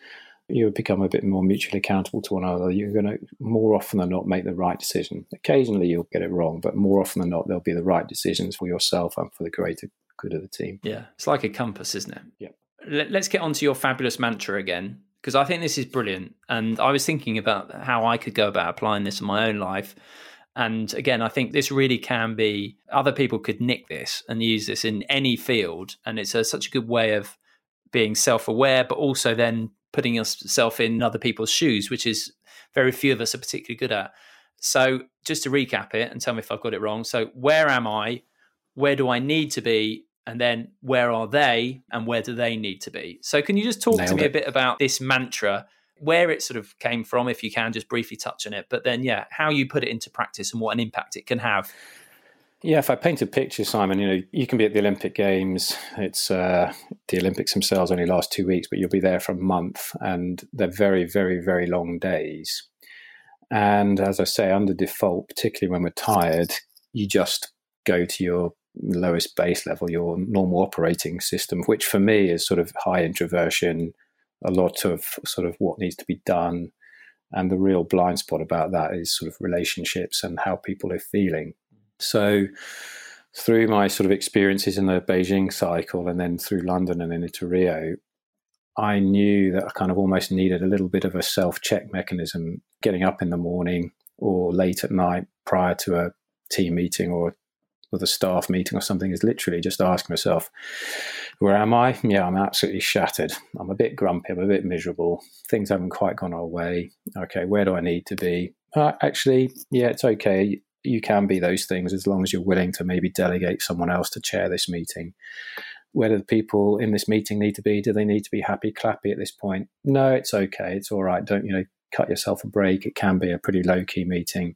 you become a bit more mutually accountable to one another. You're going to, more often than not, make the right decision. Occasionally you'll get it wrong, but more often than not, there'll be the right decisions for yourself and for the greater good of the team. Yeah, it's like a compass, isn't it? Yeah. Let's get on to your fabulous mantra again, because I think this is brilliant. And I was thinking about how I could go about applying this in my own life. And again, I think this really can be, other people could nick this and use this in any field. And it's a, such a good way of being self-aware, but also then putting yourself in other people's shoes, which is very few of us are particularly good at. So just to recap it and tell me if I've got it wrong. So where am I? Where do I need to be? And then where are they? And where do they need to be? So can you just talk Nailed to me it. a bit about this mantra, where it sort of came from, if you can, just briefly touch on it. But then, yeah, how you put it into practice and what an impact it can have. Yeah, if I paint a picture, Simon, you know, you can be at the Olympic Games. It's uh, the Olympics themselves only last two weeks, but you'll be there for a month, and they're very, very, very long days. And as I say, under default, particularly when we're tired, you just go to your lowest base level, your normal operating system, which for me is sort of high introversion, a lot of sort of what needs to be done. And the real blind spot about that is sort of relationships and how people are feeling. So through my sort of experiences in the Beijing cycle and then through London and then into Rio, I knew that I kind of almost needed a little bit of a self-check mechanism, getting up in the morning or late at night prior to a team meeting or with a staff meeting or something, is literally just asking myself, where am I? Yeah, I'm absolutely shattered. I'm a bit grumpy. I'm a bit miserable. Things haven't quite gone our way. Okay, where do I need to be? Uh, actually, yeah, it's okay. You can be those things as long as you're willing to maybe delegate someone else to chair this meeting. Where do the people in this meeting need to be? Do they need to be happy, clappy at this point? No, it's okay. It's all right. Don't, you know, cut yourself a break. It can be a pretty low-key meeting.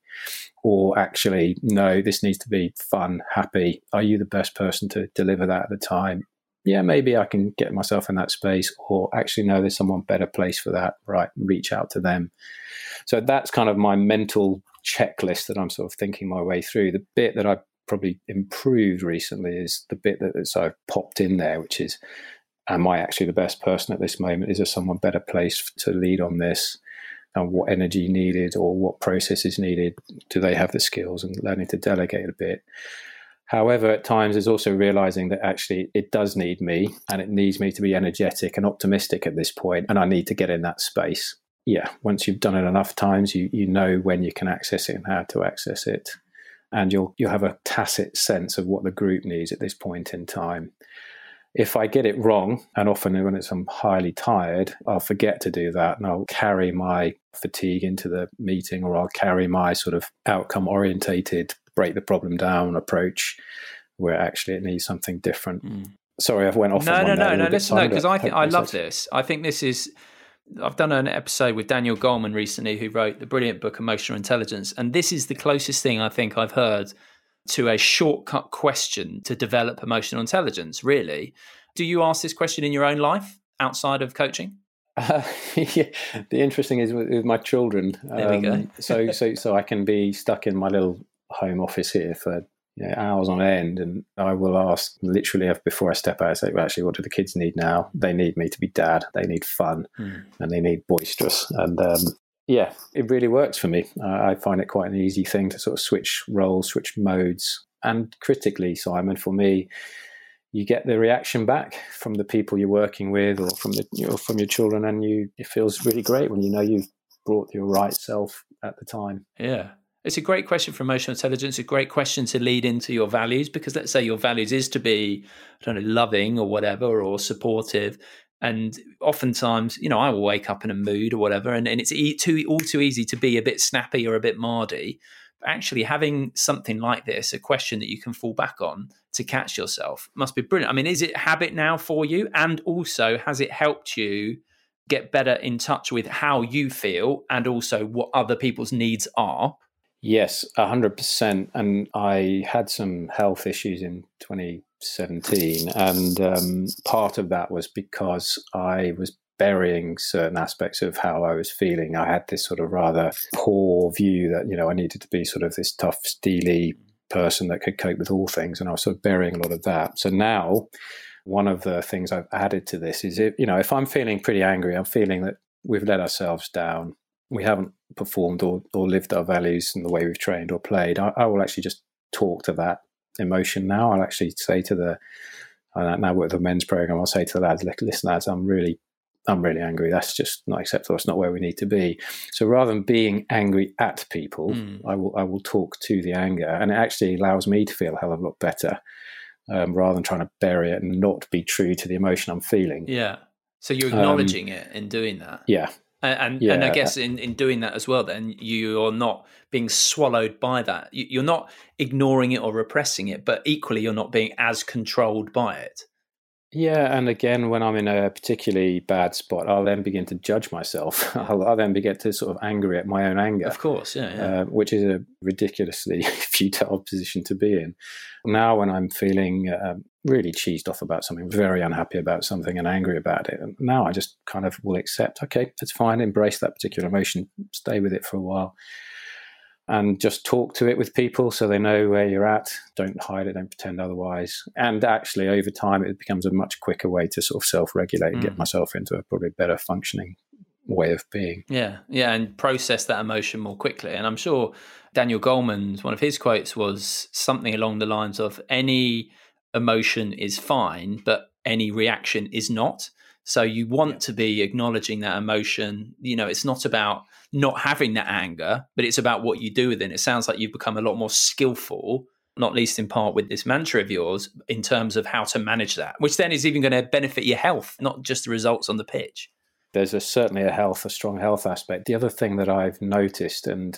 Or actually, no, this needs to be fun, happy. Are you the best person to deliver that at the time? Yeah, maybe I can get myself in that space. Or actually, no, there's someone better placed for that. Right, reach out to them. So that's kind of my mental checklist that I'm sort of thinking my way through. The bit that I've probably improved recently is the bit that that's I've popped in there, which is, am I actually the best person at this moment? Is there someone better placed to lead on this? And what energy needed or what process is needed? Do they have the skills? And learning to delegate a bit. However, at times there's also realizing that actually it does need me, and it needs me to be energetic and optimistic at this point, and I need to get in that space. Yeah, once you've done it enough times, you you know when you can access it and how to access it. And you'll you'll have a tacit sense of what the group needs at this point in time. If I get it wrong, and often when it's I'm highly tired, I'll forget to do that, and I'll carry my fatigue into the meeting, or I'll carry my sort of outcome orientated, break the problem down approach, where actually it needs something different. Mm. Sorry, I've went off. No, on no, one no, there, no. Listen, no, because I think I love sense. this. I think this is. I've done an episode with Daniel Goleman recently, who wrote the brilliant book Emotional Intelligence, and this is the closest thing I think I've heard to a shortcut question to develop emotional intelligence. Really, do you ask this question in your own life outside of coaching? Uh, yeah. The interesting is with, with my children. There we um, go. so, so, so I can be stuck in my little home office here for you know, hours on end, and I will ask literally before I step out. I say, well, actually, what do the kids need now? They need me to be dad. They need fun, hmm. and they need boisterous. And um, yeah, it really works for me. Uh, I find it quite an easy thing to sort of switch roles, switch modes, and critically, Simon, for me, you get the reaction back from the people you're working with, or from the you know, from your children, and you it feels really great when you know you've brought your right self at the time. Yeah. It's a great question for emotional intelligence, a great question to lead into your values, because let's say your values is to be, I don't know, loving or whatever, or supportive. And oftentimes, you know, I will wake up in a mood or whatever, and, and it's e- too all too easy to be a bit snappy or a bit mardy. But actually having something like this, a question that you can fall back on to catch yourself, must be brilliant. I mean, is it habit now for you? And also, has it helped you get better in touch with how you feel and also what other people's needs are? Yes, one hundred percent. And I had some health issues in twenty seventeen. And um, part of that was because I was burying certain aspects of how I was feeling. I had this sort of rather poor view that, you know, I needed to be sort of this tough, steely person that could cope with all things. And I was sort of burying a lot of that. So now one of the things I've added to this is, if, you know, if I'm feeling pretty angry, I'm feeling that we've let ourselves down, we haven't performed or, or lived our values in the way we've trained or played, I, I will actually just talk to that emotion now. I'll actually say to the, I now with the men's program, I'll say to the lads, listen lads, I'm really, I'm really angry. That's just not acceptable. It's not where we need to be. So rather than being angry at people, mm. I will, I will talk to the anger, and it actually allows me to feel a hell of a lot better, um, rather than trying to bury it and not be true to the emotion I'm feeling. Yeah. So you're acknowledging um, it in doing that. Yeah. And and, yeah. and I guess in, in doing that as well, then you're not being swallowed by that. You're not ignoring it or repressing it, but equally you're not being as controlled by it. Yeah, and again, when I'm in a particularly bad spot, I'll then begin to judge myself. I'll, I'll then begin to sort of angry at my own anger. Of course, yeah. yeah. Uh, which is a ridiculously futile position to be in. Now when I'm feeling uh, really cheesed off about something, very unhappy about something and angry about it, now I just kind of will accept, okay, that's fine, embrace that particular emotion, stay with it for a while, and just talk to it with people so they know where you're at. Don't hide it, don't pretend otherwise. And actually, over time, it becomes a much quicker way to sort of self-regulate and mm. get myself into a probably better functioning way of being. Yeah, yeah, and process that emotion more quickly. And I'm sure Daniel Goleman's, one of his quotes was something along the lines of, any emotion is fine, but any reaction is not. So you want yeah. to be acknowledging that emotion. You know, it's not about not having that anger, but it's about what you do with it. It sounds like you've become a lot more skillful, not least in part with this mantra of yours, in terms of how to manage that, which then is even going to benefit your health, not just the results on the pitch. There's a, certainly a health, a strong health aspect. The other thing that I've noticed, and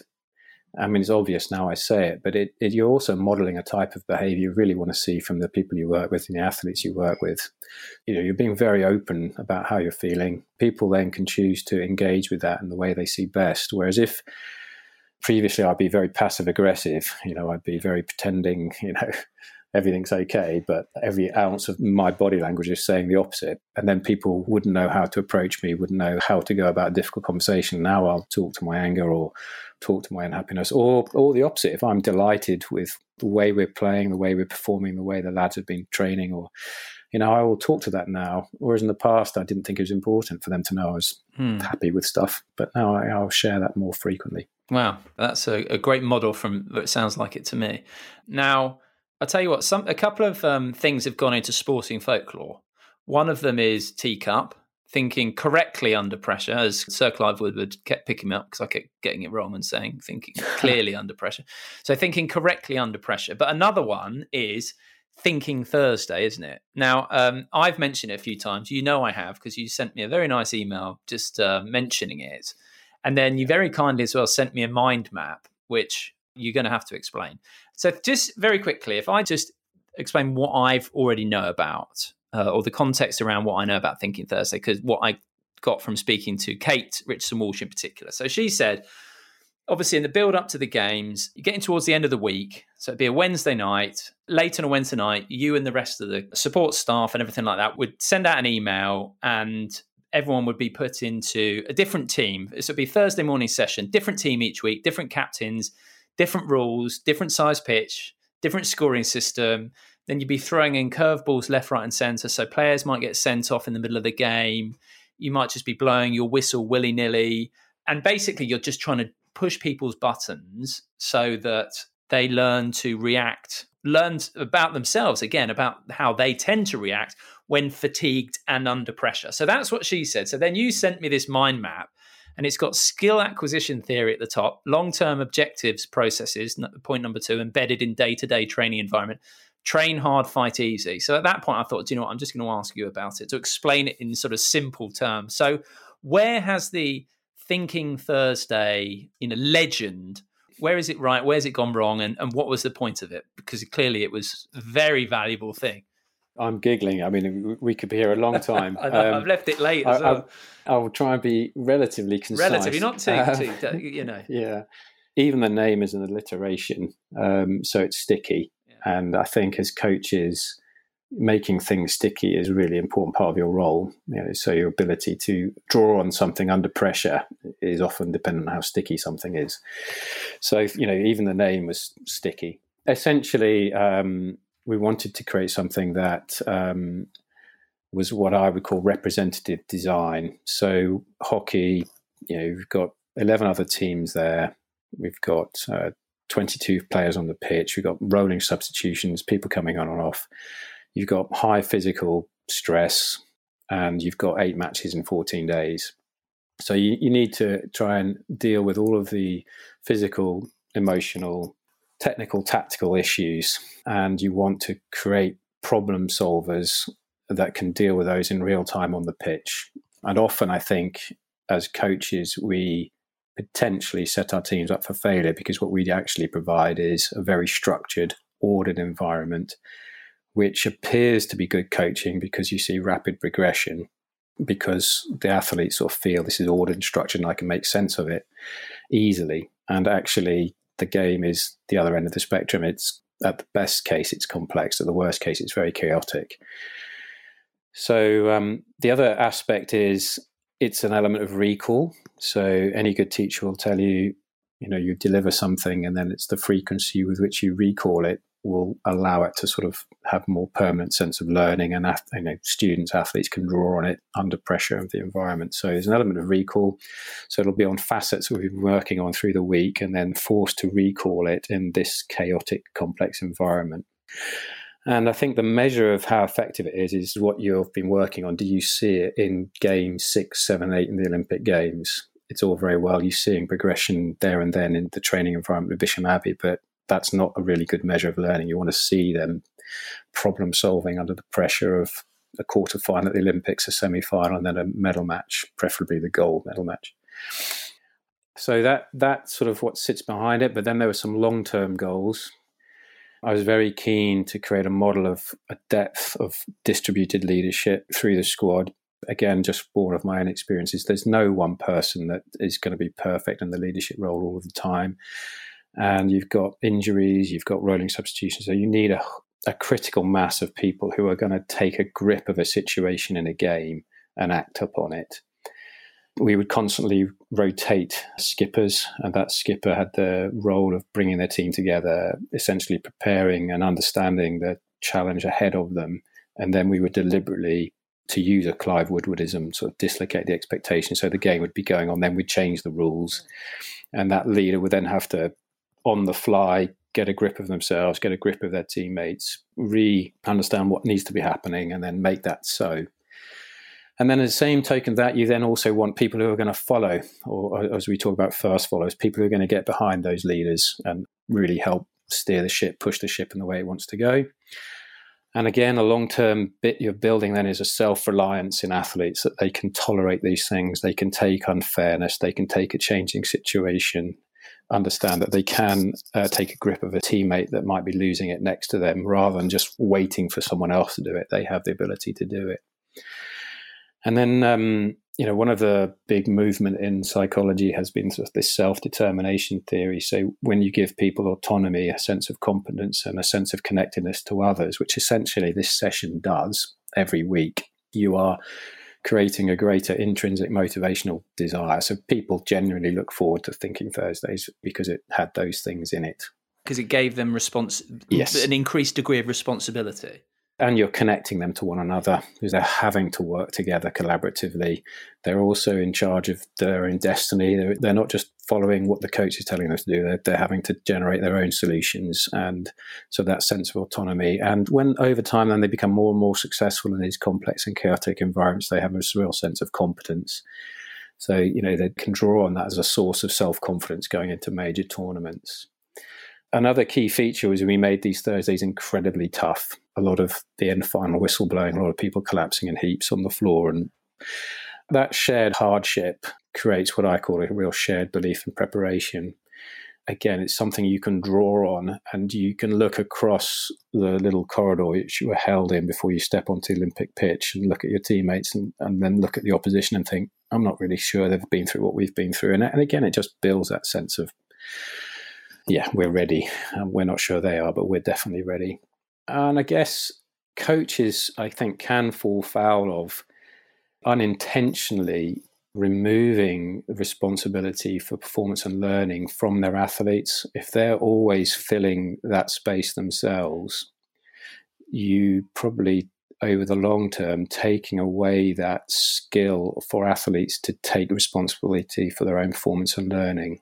I mean, it's obvious now I say it, but it, it, you're also modeling a type of behavior you really want to see from the people you work with and the athletes you work with. You know, you're being very open about how you're feeling. People then can choose to engage with that in the way they see best. Whereas if previously I'd be very passive aggressive, you know, I'd be very pretending, you know, everything's okay, but every ounce of my body language is saying the opposite. And then people wouldn't know how to approach me, wouldn't know how to go about a difficult conversation. Now I'll talk to my anger or talk to my unhappiness, or or the opposite. If I'm delighted with the way we're playing, the way we're performing, the way the lads have been training, or, you know, I will talk to that now. Whereas in the past, I didn't think it was important for them to know I was hmm. happy with stuff. But now I, I'll share that more frequently. Wow, that's a, a great model from what it sounds like it to me. Now, I'll tell you what, some a couple of um, things have gone into sporting folklore. One of them is teacup, thinking correctly under pressure, as Sir Clive Woodward kept picking me up because I kept getting it wrong and saying thinking clearly under pressure. So thinking correctly under pressure. But another one is thinking Thursday, isn't it? Now, um, I've mentioned it a few times. You know I have, because you sent me a very nice email just uh, mentioning it. And then you very kindly as well sent me a mind map, which you're going to have to explain. So just very quickly, if I just explain what I've already know about, uh, or the context around what I know about Thinking Thursday, because what I got from speaking to Kate Richardson-Walsh in particular. So she said, obviously in the build up to the games, you're getting towards the end of the week. So it'd be a Wednesday night, late on a Wednesday night, you and the rest of the support staff and everything like that would send out an email, and everyone would be put into a different team. This would be Thursday morning session, different team each week, different captains, different rules, different size pitch, different scoring system. Then you'd be throwing in curveballs left, right and centre. So players might get sent off in the middle of the game. You might just be blowing your whistle willy-nilly. And basically you're just trying to push people's buttons so that they learn to react, learn about themselves, again, about how they tend to react when fatigued and under pressure. So that's what she said. So then you sent me this mind map, and it's got skill acquisition theory at the top, long-term objectives processes, point number two, embedded in day-to-day training environment, train hard, fight easy. So at that point, I thought, do you know what, I'm just going to ask you about it, to explain it in sort of simple terms. So where has the Thinking Thursday, you know, legend, where is it right? Where's it gone wrong? And, and what was the point of it? Because clearly it was a very valuable thing. I'm giggling. I mean, we could be here a long time. I know, um, I've left it late as I, well. I, I will try and be relatively concise. Relatively, not too, uh, too you know. Yeah. Even the name is an alliteration, um, so it's sticky. Yeah. And I think as coaches, making things sticky is a really important part of your role. You know, so your ability to draw on something under pressure is often dependent on how sticky something is. So, you know, even the name was sticky. Essentially, um, we wanted to create something that um, was what I would call representative design. So hockey, you know, we've got eleven other teams there. We've got uh, twenty-two players on the pitch. We've got rolling substitutions, people coming on and off. You've got high physical stress, and you've got eight matches in fourteen days. So you, you need to try and deal with all of the physical, emotional, technical, tactical issues, and you want to create problem solvers that can deal with those in real time on the pitch. And often I think as coaches, we potentially set our teams up for failure because what we actually provide is a very structured, ordered environment, which appears to be good coaching because you see rapid progression, because the athletes sort of feel this is ordered and structured and I can make sense of it easily. And actually the game is the other end of the spectrum. It's at the best case, it's complex. At the worst case, it's very chaotic. So um, the other aspect is it's an element of recall. So any good teacher will tell you, you know, you deliver something and then it's the frequency with which you recall it will allow it to sort of have more permanent sense of learning, and you know, students, athletes can draw on it under pressure of the environment. So there's an element of recall. So it'll be on facets we've been working on through the week and then forced to recall it in this chaotic, complex environment. And I think the measure of how effective it is is what you've been working on. Do you see it in games six, seven, eight in the Olympic Games? It's all very well you seeing progression there and then in the training environment with Bisham Abbey, but that's not a really good measure of learning. You want to see them problem solving under the pressure of a quarter final at the Olympics, a semi-final, and then a medal match, preferably the gold medal match. So that that's sort of what sits behind it. But then there were some long-term goals. I was very keen to create a model of a depth of distributed leadership through the squad. Again, just born of my own experiences. There's no one person that is going to be perfect in the leadership role all of the time. And you've got injuries, you've got rolling substitutions. So you need a, a critical mass of people who are going to take a grip of a situation in a game and act upon it. We would constantly rotate skippers, and that skipper had the role of bringing their team together, essentially preparing and understanding the challenge ahead of them. And then we would deliberately, to use a Clive Woodwardism, sort of dislocate the expectation. So the game would be going on, then we'd change the rules. And that leader would then have to, on the fly, get a grip of themselves, get a grip of their teammates, re-understand what needs to be happening, and then make that so. And then at the same token that, you then also want people who are going to follow, or as we talk about fast followers, people who are going to get behind those leaders and really help steer the ship, push the ship in the way it wants to go. And again, a long-term bit you're building then is a self-reliance in athletes, that they can tolerate these things, they can take unfairness, they can take a changing situation, understand that they can uh, take a grip of a teammate that might be losing it next to them, rather than just waiting for someone else to do it. They have the ability to do it. And then, um, you know, one of the big movement in psychology has been sort of this self-determination theory. So when you give people autonomy, a sense of competence and a sense of connectedness to others, which essentially this session does every week, you are creating a greater intrinsic motivational desire. So people genuinely look forward to Thinking Thursdays because it had those things in it. Because it gave them response, yes. an increased degree of responsibility. And you're connecting them to one another because they're having to work together collaboratively. They're also in charge of their own destiny. They're, they're not just following what the coach is telling them to do. They're, they're having to generate their own solutions. And so that sense of autonomy. And when over time, then they become more and more successful in these complex and chaotic environments, they have a real sense of competence. So, you know, they can draw on that as a source of self-confidence going into major tournaments. Another key feature was we made these Thursdays incredibly tough. A lot of the end final whistle blowing, a lot of people collapsing in heaps on the floor. And that shared hardship creates what I call a real shared belief in preparation. Again, it's something you can draw on, and you can look across the little corridor which you were held in before you step onto the Olympic pitch and look at your teammates and, and then look at the opposition and think, I'm not really sure they've been through what we've been through. And, and again, it just builds that sense of, yeah, we're ready. Um, we're not sure they are, but we're definitely ready. And I guess coaches, I think, can fall foul of unintentionally removing the responsibility for performance and learning from their athletes. If they're always filling that space themselves, you probably over the long term, taking away that skill for athletes to take responsibility for their own performance and learning.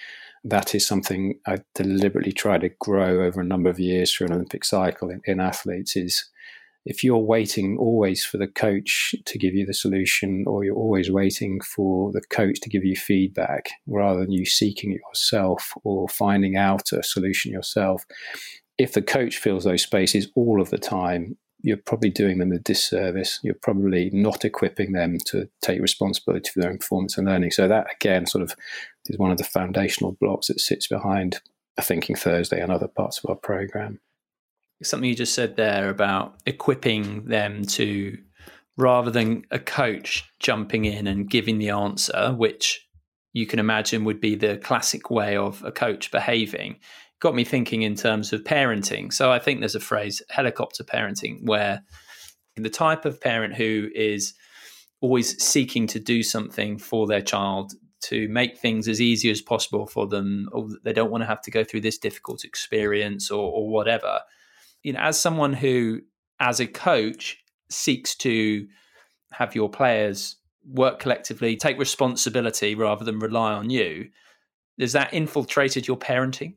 That is something I deliberately try to grow over a number of years through an Olympic cycle in, in athletes is if you're waiting always for the coach to give you the solution, or you're always waiting for the coach to give you feedback rather than you seeking it yourself or finding out a solution yourself, if the coach fills those spaces all of the time, you're probably doing them a disservice. You're probably not equipping them to take responsibility for their own performance and learning. So that, again, sort of is one of the foundational blocks that sits behind a Thinking Thursday and other parts of our program. Something you just said there about equipping them to, rather than a coach jumping in and giving the answer, which you can imagine would be the classic way of a coach behaving, got me thinking in terms of parenting. So I think there's a phrase, helicopter parenting, where the type of parent who is always seeking to do something for their child to make things as easy as possible for them, or they don't want to have to go through this difficult experience or, or whatever. You know, as someone who, as a coach, seeks to have your players work collectively, take responsibility rather than rely on you, has that infiltrated your parenting?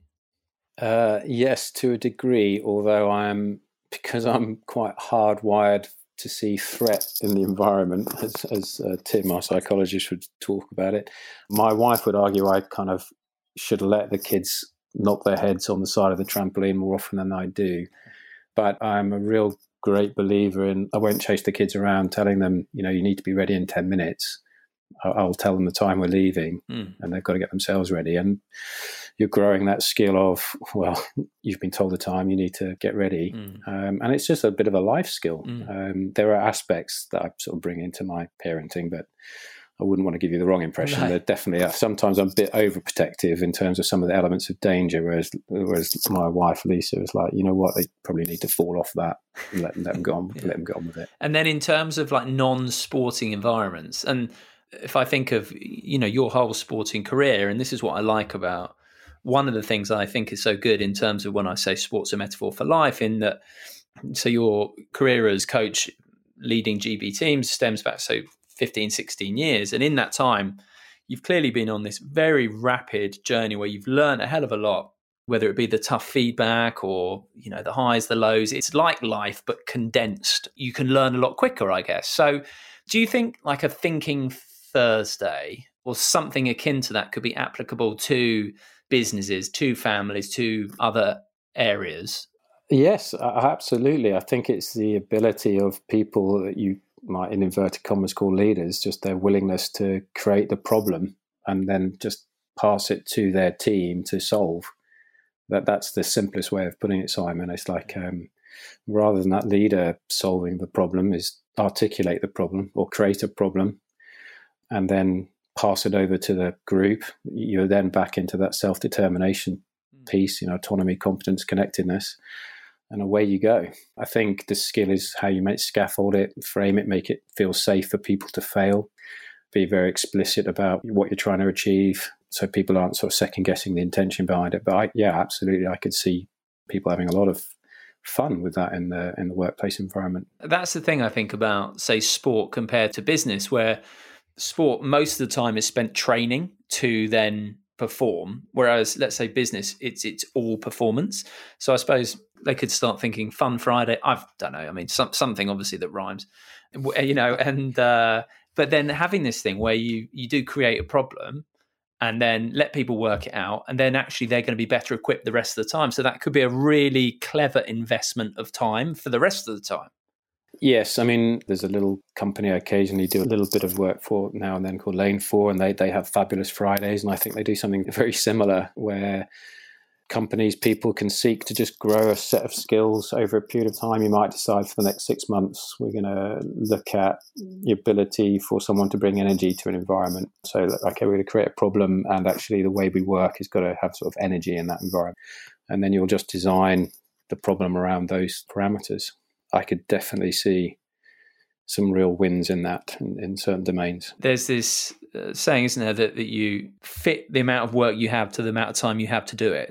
Uh, yes, to a degree, although I'm, because I'm quite hardwired to see threat in the environment, as, as uh, Tim, our psychologist, would talk about it. My wife would argue I kind of should let the kids knock their heads on the side of the trampoline more often than I do. But I'm a real great believer in, I won't chase the kids around telling them, you know, you need to be ready in ten minutes. I'll tell them the time we're leaving mm. and they've got to get themselves ready. And you're growing that skill of, well, you've been told the time, you need to get ready. Mm. Um, and it's just a bit of a life skill. Mm. Um, there are aspects that I sort of bring into my parenting, but I wouldn't want to give you the wrong impression. No. There definitely are. Sometimes I'm a bit overprotective in terms of some of the elements of danger, whereas whereas my wife, Lisa, is like, you know what, they probably need to fall off that and let, let them go on, yeah. let them get on with it. And then in terms of like non-sporting environments, and if I think of, you know, your whole sporting career, and this is what I like about one of the things I think is so good in terms of when I say sports a metaphor for life, in that, so your career as coach leading G B teams stems back so fifteen, sixteen years. And in that time, you've clearly been on this very rapid journey where you've learned a hell of a lot, whether it be the tough feedback or, you know, the highs, the lows. It's like life, but condensed. You can learn a lot quicker, I guess. So do you think like a Thinking Thursday or something akin to that could be applicable to businesses, to families, to other areas? Yes, absolutely. I think it's the ability of people that you might, in inverted commas, call leaders, just their willingness to create the problem and then just pass it to their team to solve. That That's the simplest way of putting it, Simon. It's like um, rather than that leader solving the problem, is articulate the problem or create a problem and then pass it over to the group. You're then back into that self-determination piece, you know, autonomy, competence, connectedness. And away you go. I think the skill is how you make scaffold it, frame it, make it feel safe for people to fail, be very explicit about what you're trying to achieve so people aren't sort of second guessing the intention behind it. But I, yeah, absolutely. I could see people having a lot of fun with that in the in the workplace environment. That's the thing I think about, say, sport compared to business, where sport most of the time is spent training to then perform, whereas let's say business, it's it's all performance. So I suppose they could start thinking Fun Friday. I don't know. I mean, some, something obviously that rhymes, you know. And uh, but then having this thing where you you do create a problem, and then let people work it out, and then actually they're going to be better equipped the rest of the time. So that could be a really clever investment of time for the rest of the time. Yes, I mean, there's a little company I occasionally do a little bit of work for now and then called Lane four, and they, they have Fabulous Fridays, and I think they do something very similar where companies, people can seek to just grow a set of skills over a period of time. You might decide for the next six months, we're going to look at the ability for someone to bring energy to an environment. So, okay, we're going to create a problem, and actually the way we work has got to have sort of energy in that environment. And then you'll just design the problem around those parameters. I could definitely see some real wins in that in, in certain domains. There's this uh, saying, isn't there, that, that you fit the amount of work you have to the amount of time you have to do it.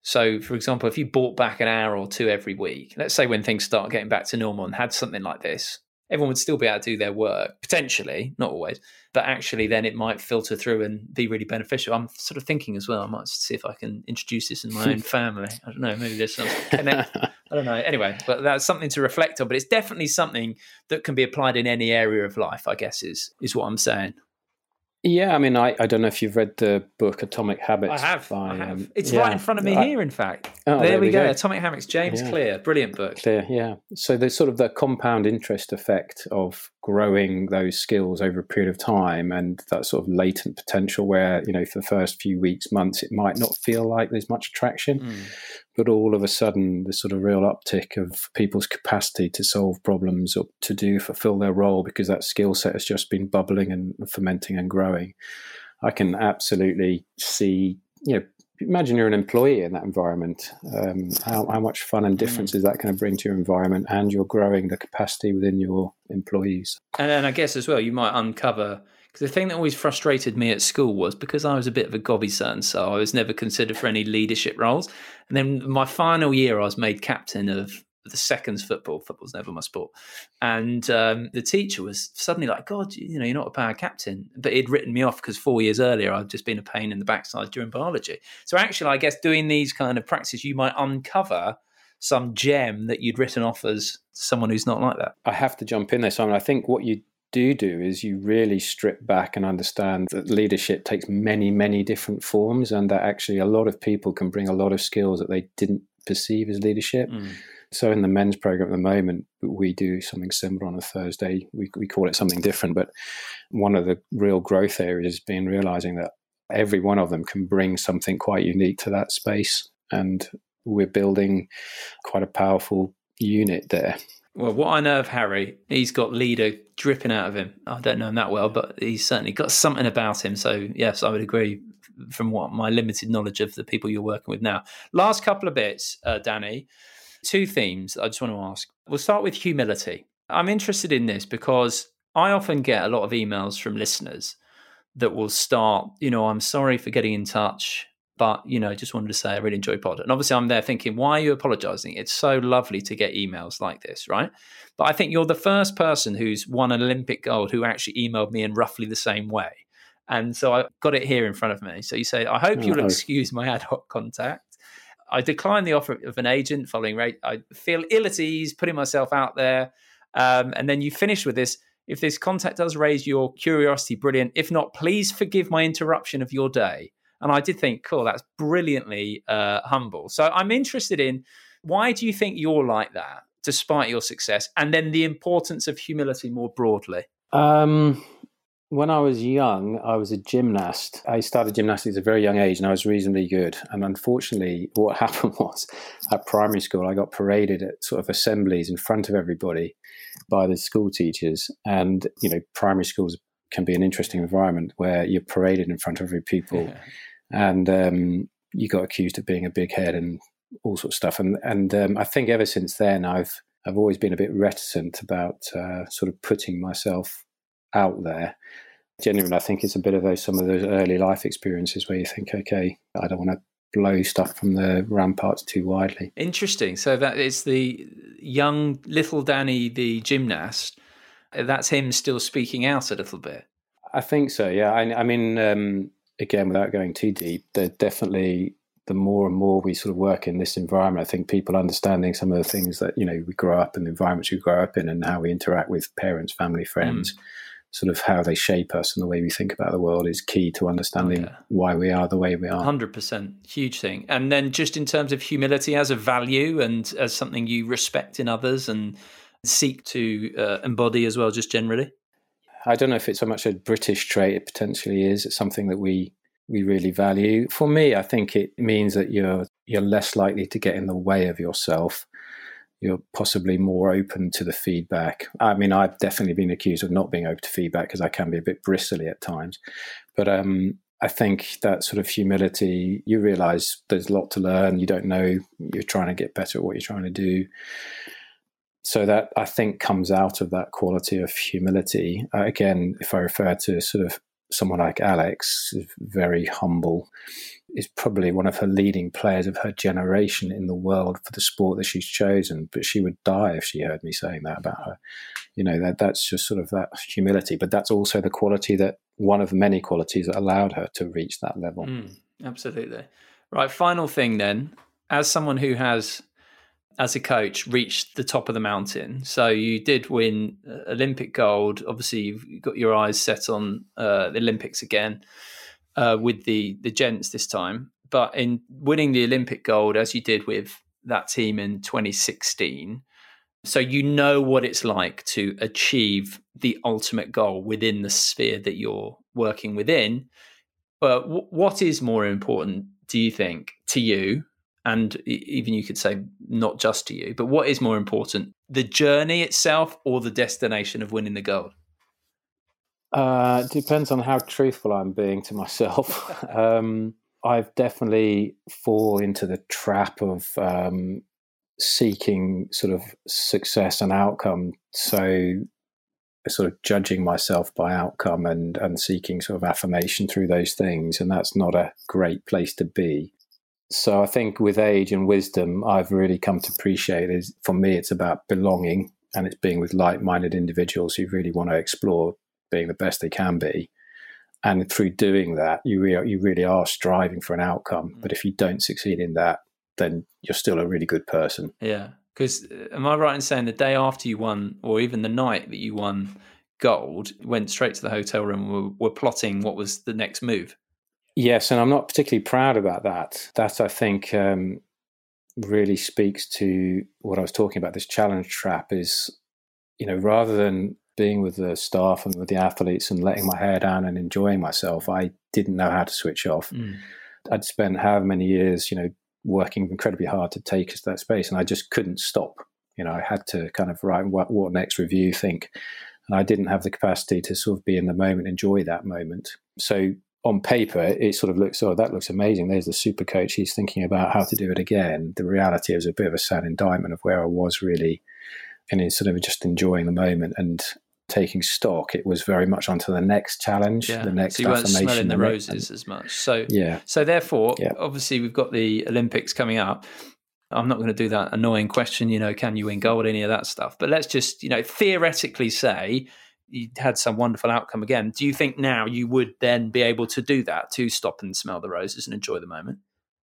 So, for example, if you bought back an hour or two every week, let's say when things start getting back to normal and had something like this, everyone would still be able to do their work, potentially, not always, but actually then it might filter through and be really beneficial. I'm sort of thinking as well, I might see if I can introduce this in my own family. I don't know, maybe there's some connect. I don't know. Anyway, but that's something to reflect on, but it's definitely something that can be applied in any area of life, I guess, is is what I'm saying. Yeah, I mean, I, I don't know if you've read the book Atomic Habits. I have. By, I have. Um, it's yeah. right in front of me I, here, in fact. oh, there, there we go. go. Atomic Habits, James yeah. Clear. Brilliant book. Clear, yeah. So there's sort of the compound interest effect of growing those skills over a period of time, and that sort of latent potential where, you know, for the first few weeks, months, it might not feel like there's much traction. Mm. But all of a sudden, the sort of real uptick of people's capacity to solve problems or to do, fulfill their role, because that skill set has just been bubbling and fermenting and growing. I can absolutely see, you know, imagine you're an employee in that environment. Um, how, how much fun and difference mm. is that going to bring to your environment, and you're growing the capacity within your employees. And then I guess as well, you might uncover, because the thing that always frustrated me at school was because I was a bit of a gobby son, so I was never considered for any leadership roles. And then my final year, I was made captain of the seconds football. Football's never my sport. And um, the teacher was suddenly like, God, you know, you're not a power captain. But he'd written me off because four years earlier, I'd just been a pain in the backside during biology. So actually, I guess doing these kind of practices, you might uncover some gem that you'd written off as someone who's not like that. I have to jump in there, Simon. I think what you do do is you really strip back and understand that leadership takes many, many different forms, and that actually a lot of people can bring a lot of skills that they didn't perceive as leadership. Mm. So in the men's program at the moment, we do something similar on a Thursday. We, we call it something different, but one of the real growth areas has been realizing that every one of them can bring something quite unique to that space. And we're building quite a powerful unit there. Well, what I know of Harry, he's got leader dripping out of him. I don't know him that well, but he's certainly got something about him. So yes, I would agree from what my limited knowledge of the people you're working with now. Last couple of bits, uh, Danny. Two themes I just want to ask. We'll start with humility. I'm interested in this because I often get a lot of emails from listeners that will start, you know, I'm sorry for getting in touch, but, you know, just wanted to say I really enjoy pod. And obviously I'm there thinking, why are you apologizing? It's so lovely to get emails like this, right? But I think you're the first person who's won an Olympic gold who actually emailed me in roughly the same way. And so I've got it here in front of me. So you say, I hope you'll excuse my ad hoc contact. I declined the offer of an agent following rate. I feel ill at ease putting myself out there. Um, and then you finish with this. If this contact does raise your curiosity, brilliant. If not, please forgive my interruption of your day. And I did think, cool, that's brilliantly uh, humble. So I'm interested in, why do you think you're like that, despite your success? And then the importance of humility more broadly. Um When I was young, I was a gymnast. I started gymnastics at a very young age, and I was reasonably good. And unfortunately, what happened was at primary school, I got paraded at sort of assemblies in front of everybody by the school teachers. And, you know, primary schools can be an interesting environment where you're paraded in front of every people. Yeah. And um, you got accused of being a big head and all sorts of stuff. And, and um, I think ever since then, I've, I've always been a bit reticent about uh, sort of putting myself out there. Genuinely, I think it's a bit of those some of those early life experiences where you think, okay, I don't want to blow stuff from the ramparts too widely. Interesting. So that is the young little Danny, the gymnast. That's him still speaking out a little bit. I think so. Yeah. I, I mean, um, again, without going too deep, they're definitely the more and more we sort of work in this environment, I think people understanding some of the things that, you know, we grow up in, the environments we grow up in, and how we interact with parents, family, friends. Mm. Sort of how they shape us and the way we think about the world is key to understanding okay. why we are the way we are. one hundred percent. Huge thing. And then just in terms of humility as a value and as something you respect in others and seek to uh, embody as well, just generally? I don't know if it's so much a British trait. It potentially is. It's something that we we really value. For me, I think it means that you're you're less likely to get in the way of yourself. You're possibly more open to the feedback. I mean, I've definitely been accused of not being open to feedback because I can be a bit bristly at times. But um, I think that sort of humility, you realize there's a lot to learn. You don't know, you're trying to get better at what you're trying to do. So that, I think, comes out of that quality of humility. Uh, again, if I refer to sort of someone like Alex, very humble, is probably one of her leading players of her generation in the world for the sport that she's chosen. But she would die if she heard me saying that about her. You know, that that's just sort of that humility. But that's also the quality that one of the many qualities that allowed her to reach that level. Mm, absolutely. Right. Final thing then, as someone who has, as a coach, reached the top of the mountain. So you did win Olympic gold. Obviously, you've got your eyes set on uh, the Olympics again. Uh, with the the gents this time, but in winning the Olympic gold as you did with that team in twenty sixteen, so you know what it's like to achieve the ultimate goal within the sphere that you're working within. But w- what is more important, do you think, to you? And even you could say not just to you, but what is more important, the journey itself or the destination of winning the gold? Uh, it depends on how truthful I'm being to myself. um, I've definitely fall into the trap of um, seeking sort of success and outcome. So sort of judging myself by outcome and, and seeking sort of affirmation through those things. And that's not a great place to be. So I think with age and wisdom, I've really come to appreciate is for me, it's about belonging, and it's being with like-minded individuals who really want to explore being the best they can be. And through doing that, you re- you really are striving for an outcome. But if you don't succeed in that, then you're still a really good person. Yeah. Because am I right in saying the day after you won, or even the night that you won gold, went straight to the hotel room, were, were plotting what was the next move? Yes, and I'm not particularly proud about that. That, I think, um, really speaks to what I was talking about, this challenge trap is, you know, rather than being with the staff and with the athletes and letting my hair down and enjoying myself, I didn't know how to switch off. Mm. I'd spent however many years, you know, working incredibly hard to take us to that space, and I just couldn't stop. You know, I had to kind of write what, what next review think, and I didn't have the capacity to sort of be in the moment, enjoy that moment. So on paper, it sort of looks, oh, that looks amazing. There's the super coach. He's thinking about how to do it again. The reality is a bit of a sad indictment of where I was really, and it's sort of just enjoying the moment and taking stock. It was very much onto the next challenge, yeah. the next so you weren't affirmation. Smelling the roses and, as much. So, yeah. So therefore, yeah. obviously, we've got the Olympics coming up. I'm not going to do that annoying question, you know, can you win gold, any of that stuff. But let's just, you know, theoretically say you had some wonderful outcome again. Do you think now you would then be able to do that, to stop and smell the roses and enjoy the moment?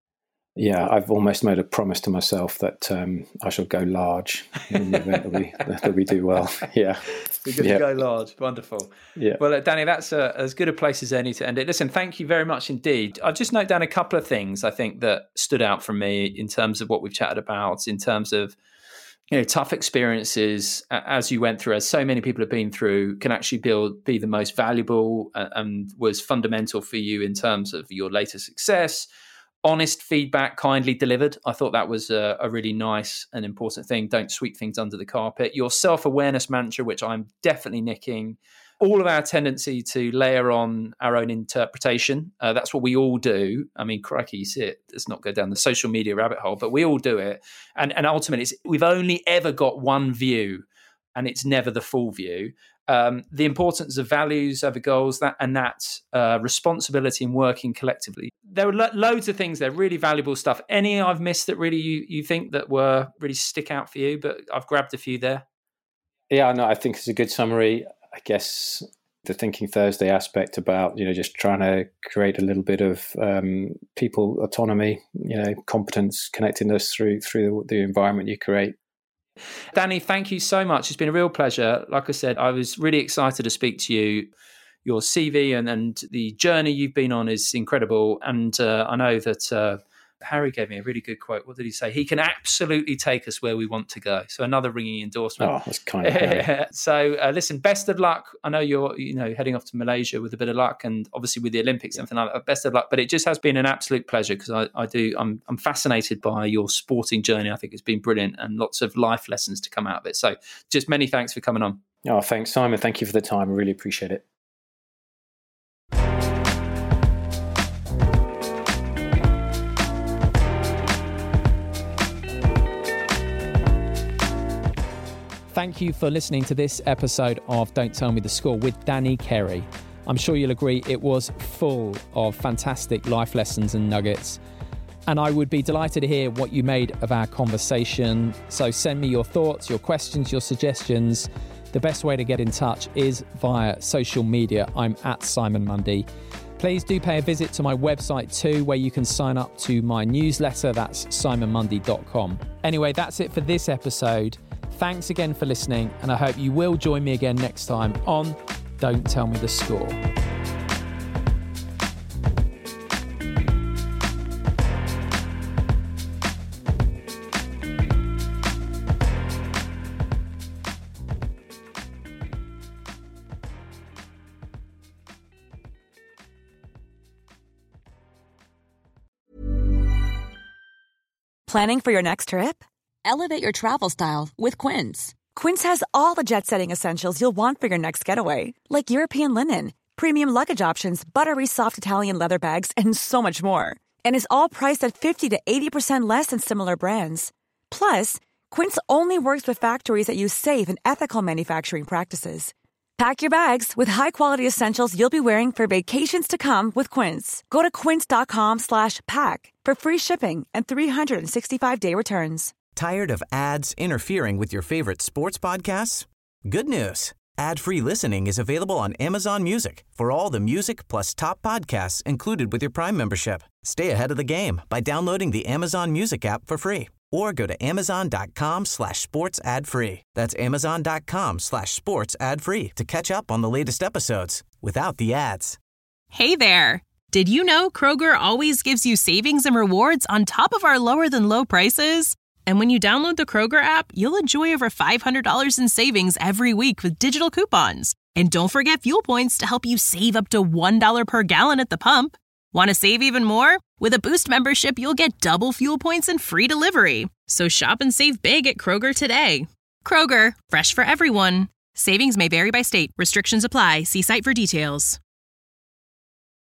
Yeah, I've almost made a promise to myself that um, I shall go large in the event that we, that we do well. Yeah. We're going yep. to go large. Wonderful. Yeah. Well, uh, Danny, that's a, as good a place as any to end it. Listen, thank you very much indeed. I'll just note down a couple of things I think that stood out for me in terms of what we've chatted about, in terms of, you know, tough experiences as you went through, as so many people have been through, can actually build, be the most valuable uh, and was fundamental for you in terms of your later success. Honest feedback, kindly delivered. I thought that was a, a really nice and important thing. Don't sweep things under the carpet. Your self-awareness mantra, which I'm definitely nicking. All of our tendency to layer on our own interpretation. Uh, that's what we all do. I mean, crikey, you see it. Let's not go down the social media rabbit hole, but we all do it. And, and ultimately, it's, we've only ever got one view, and it's never the full view. Um, the importance of values over goals, that and that uh, responsibility in working collectively. There were lo- loads of things there, really valuable stuff. Any I've missed that really you, you think that were really stick out for you, but I've grabbed a few there. Yeah, no, I think it's a good summary. I guess the Thinking Thursday aspect about, you know, just trying to create a little bit of um, people autonomy, you know, competence, connectedness through through the environment you create. Danny, thank you so much. It's been a real pleasure. Like I said, I was really excited to speak to you. Your C V and, and the journey you've been on is incredible. And uh, I know that uh, Harry gave me a really good quote. What did he say? He can absolutely take us where we want to go. So another ringing endorsement. Oh, that's kind of Harry. So uh, listen, best of luck. I know you're, you know, heading off to Malaysia with a bit of luck, and obviously with the Olympics and everything like that. Best of luck. But it just has been an absolute pleasure because I, I do, I'm, I'm fascinated by your sporting journey. I think it's been brilliant and lots of life lessons to come out of it. So just many thanks for coming on. Oh, thanks, Simon. Thank you for the time. I really appreciate it. Thank you for listening to this episode of Don't Tell Me the Score with Danny Kerry. I'm sure you'll agree it was full of fantastic life lessons and nuggets. And I would be delighted to hear what you made of our conversation. So send me your thoughts, your questions, your suggestions. The best way to get in touch is via social media. I'm at Simon Mundy. Please do pay a visit to my website too, where you can sign up to my newsletter. That's simon mundy dot com. Anyway, that's it for this episode. Thanks again for listening, and I hope you will join me again next time on Don't Tell Me the Score. Planning for your next trip? Elevate your travel style with Quince. Quince has all the jet-setting essentials you'll want for your next getaway, like European linen, premium luggage options, buttery soft Italian leather bags, and so much more. And is all priced at fifty to eighty percent less than similar brands. Plus, Quince only works with factories that use safe and ethical manufacturing practices. Pack your bags with high-quality essentials you'll be wearing for vacations to come with Quince. Go to quince.com slash pack for free shipping and three sixty-five day returns. Tired of ads interfering with your favorite sports podcasts? Good news. Ad-free listening is available on Amazon Music for all the music plus top podcasts included with your Prime membership. Stay ahead of the game by downloading the Amazon Music app for free or go to amazon.com slash sports ad free. That's amazon.com slash sports ad free to catch up on the latest episodes without the ads. Hey there. Did you know Kroger always gives you savings and rewards on top of our lower than low prices? And when you download the Kroger app, you'll enjoy over five hundred dollars in savings every week with digital coupons. And don't forget fuel points to help you save up to one dollar per gallon at the pump. Want to save even more? With a Boost membership, you'll get double fuel points and free delivery. So shop and save big at Kroger today. Kroger, fresh for everyone. Savings may vary by state. Restrictions apply. See site for details.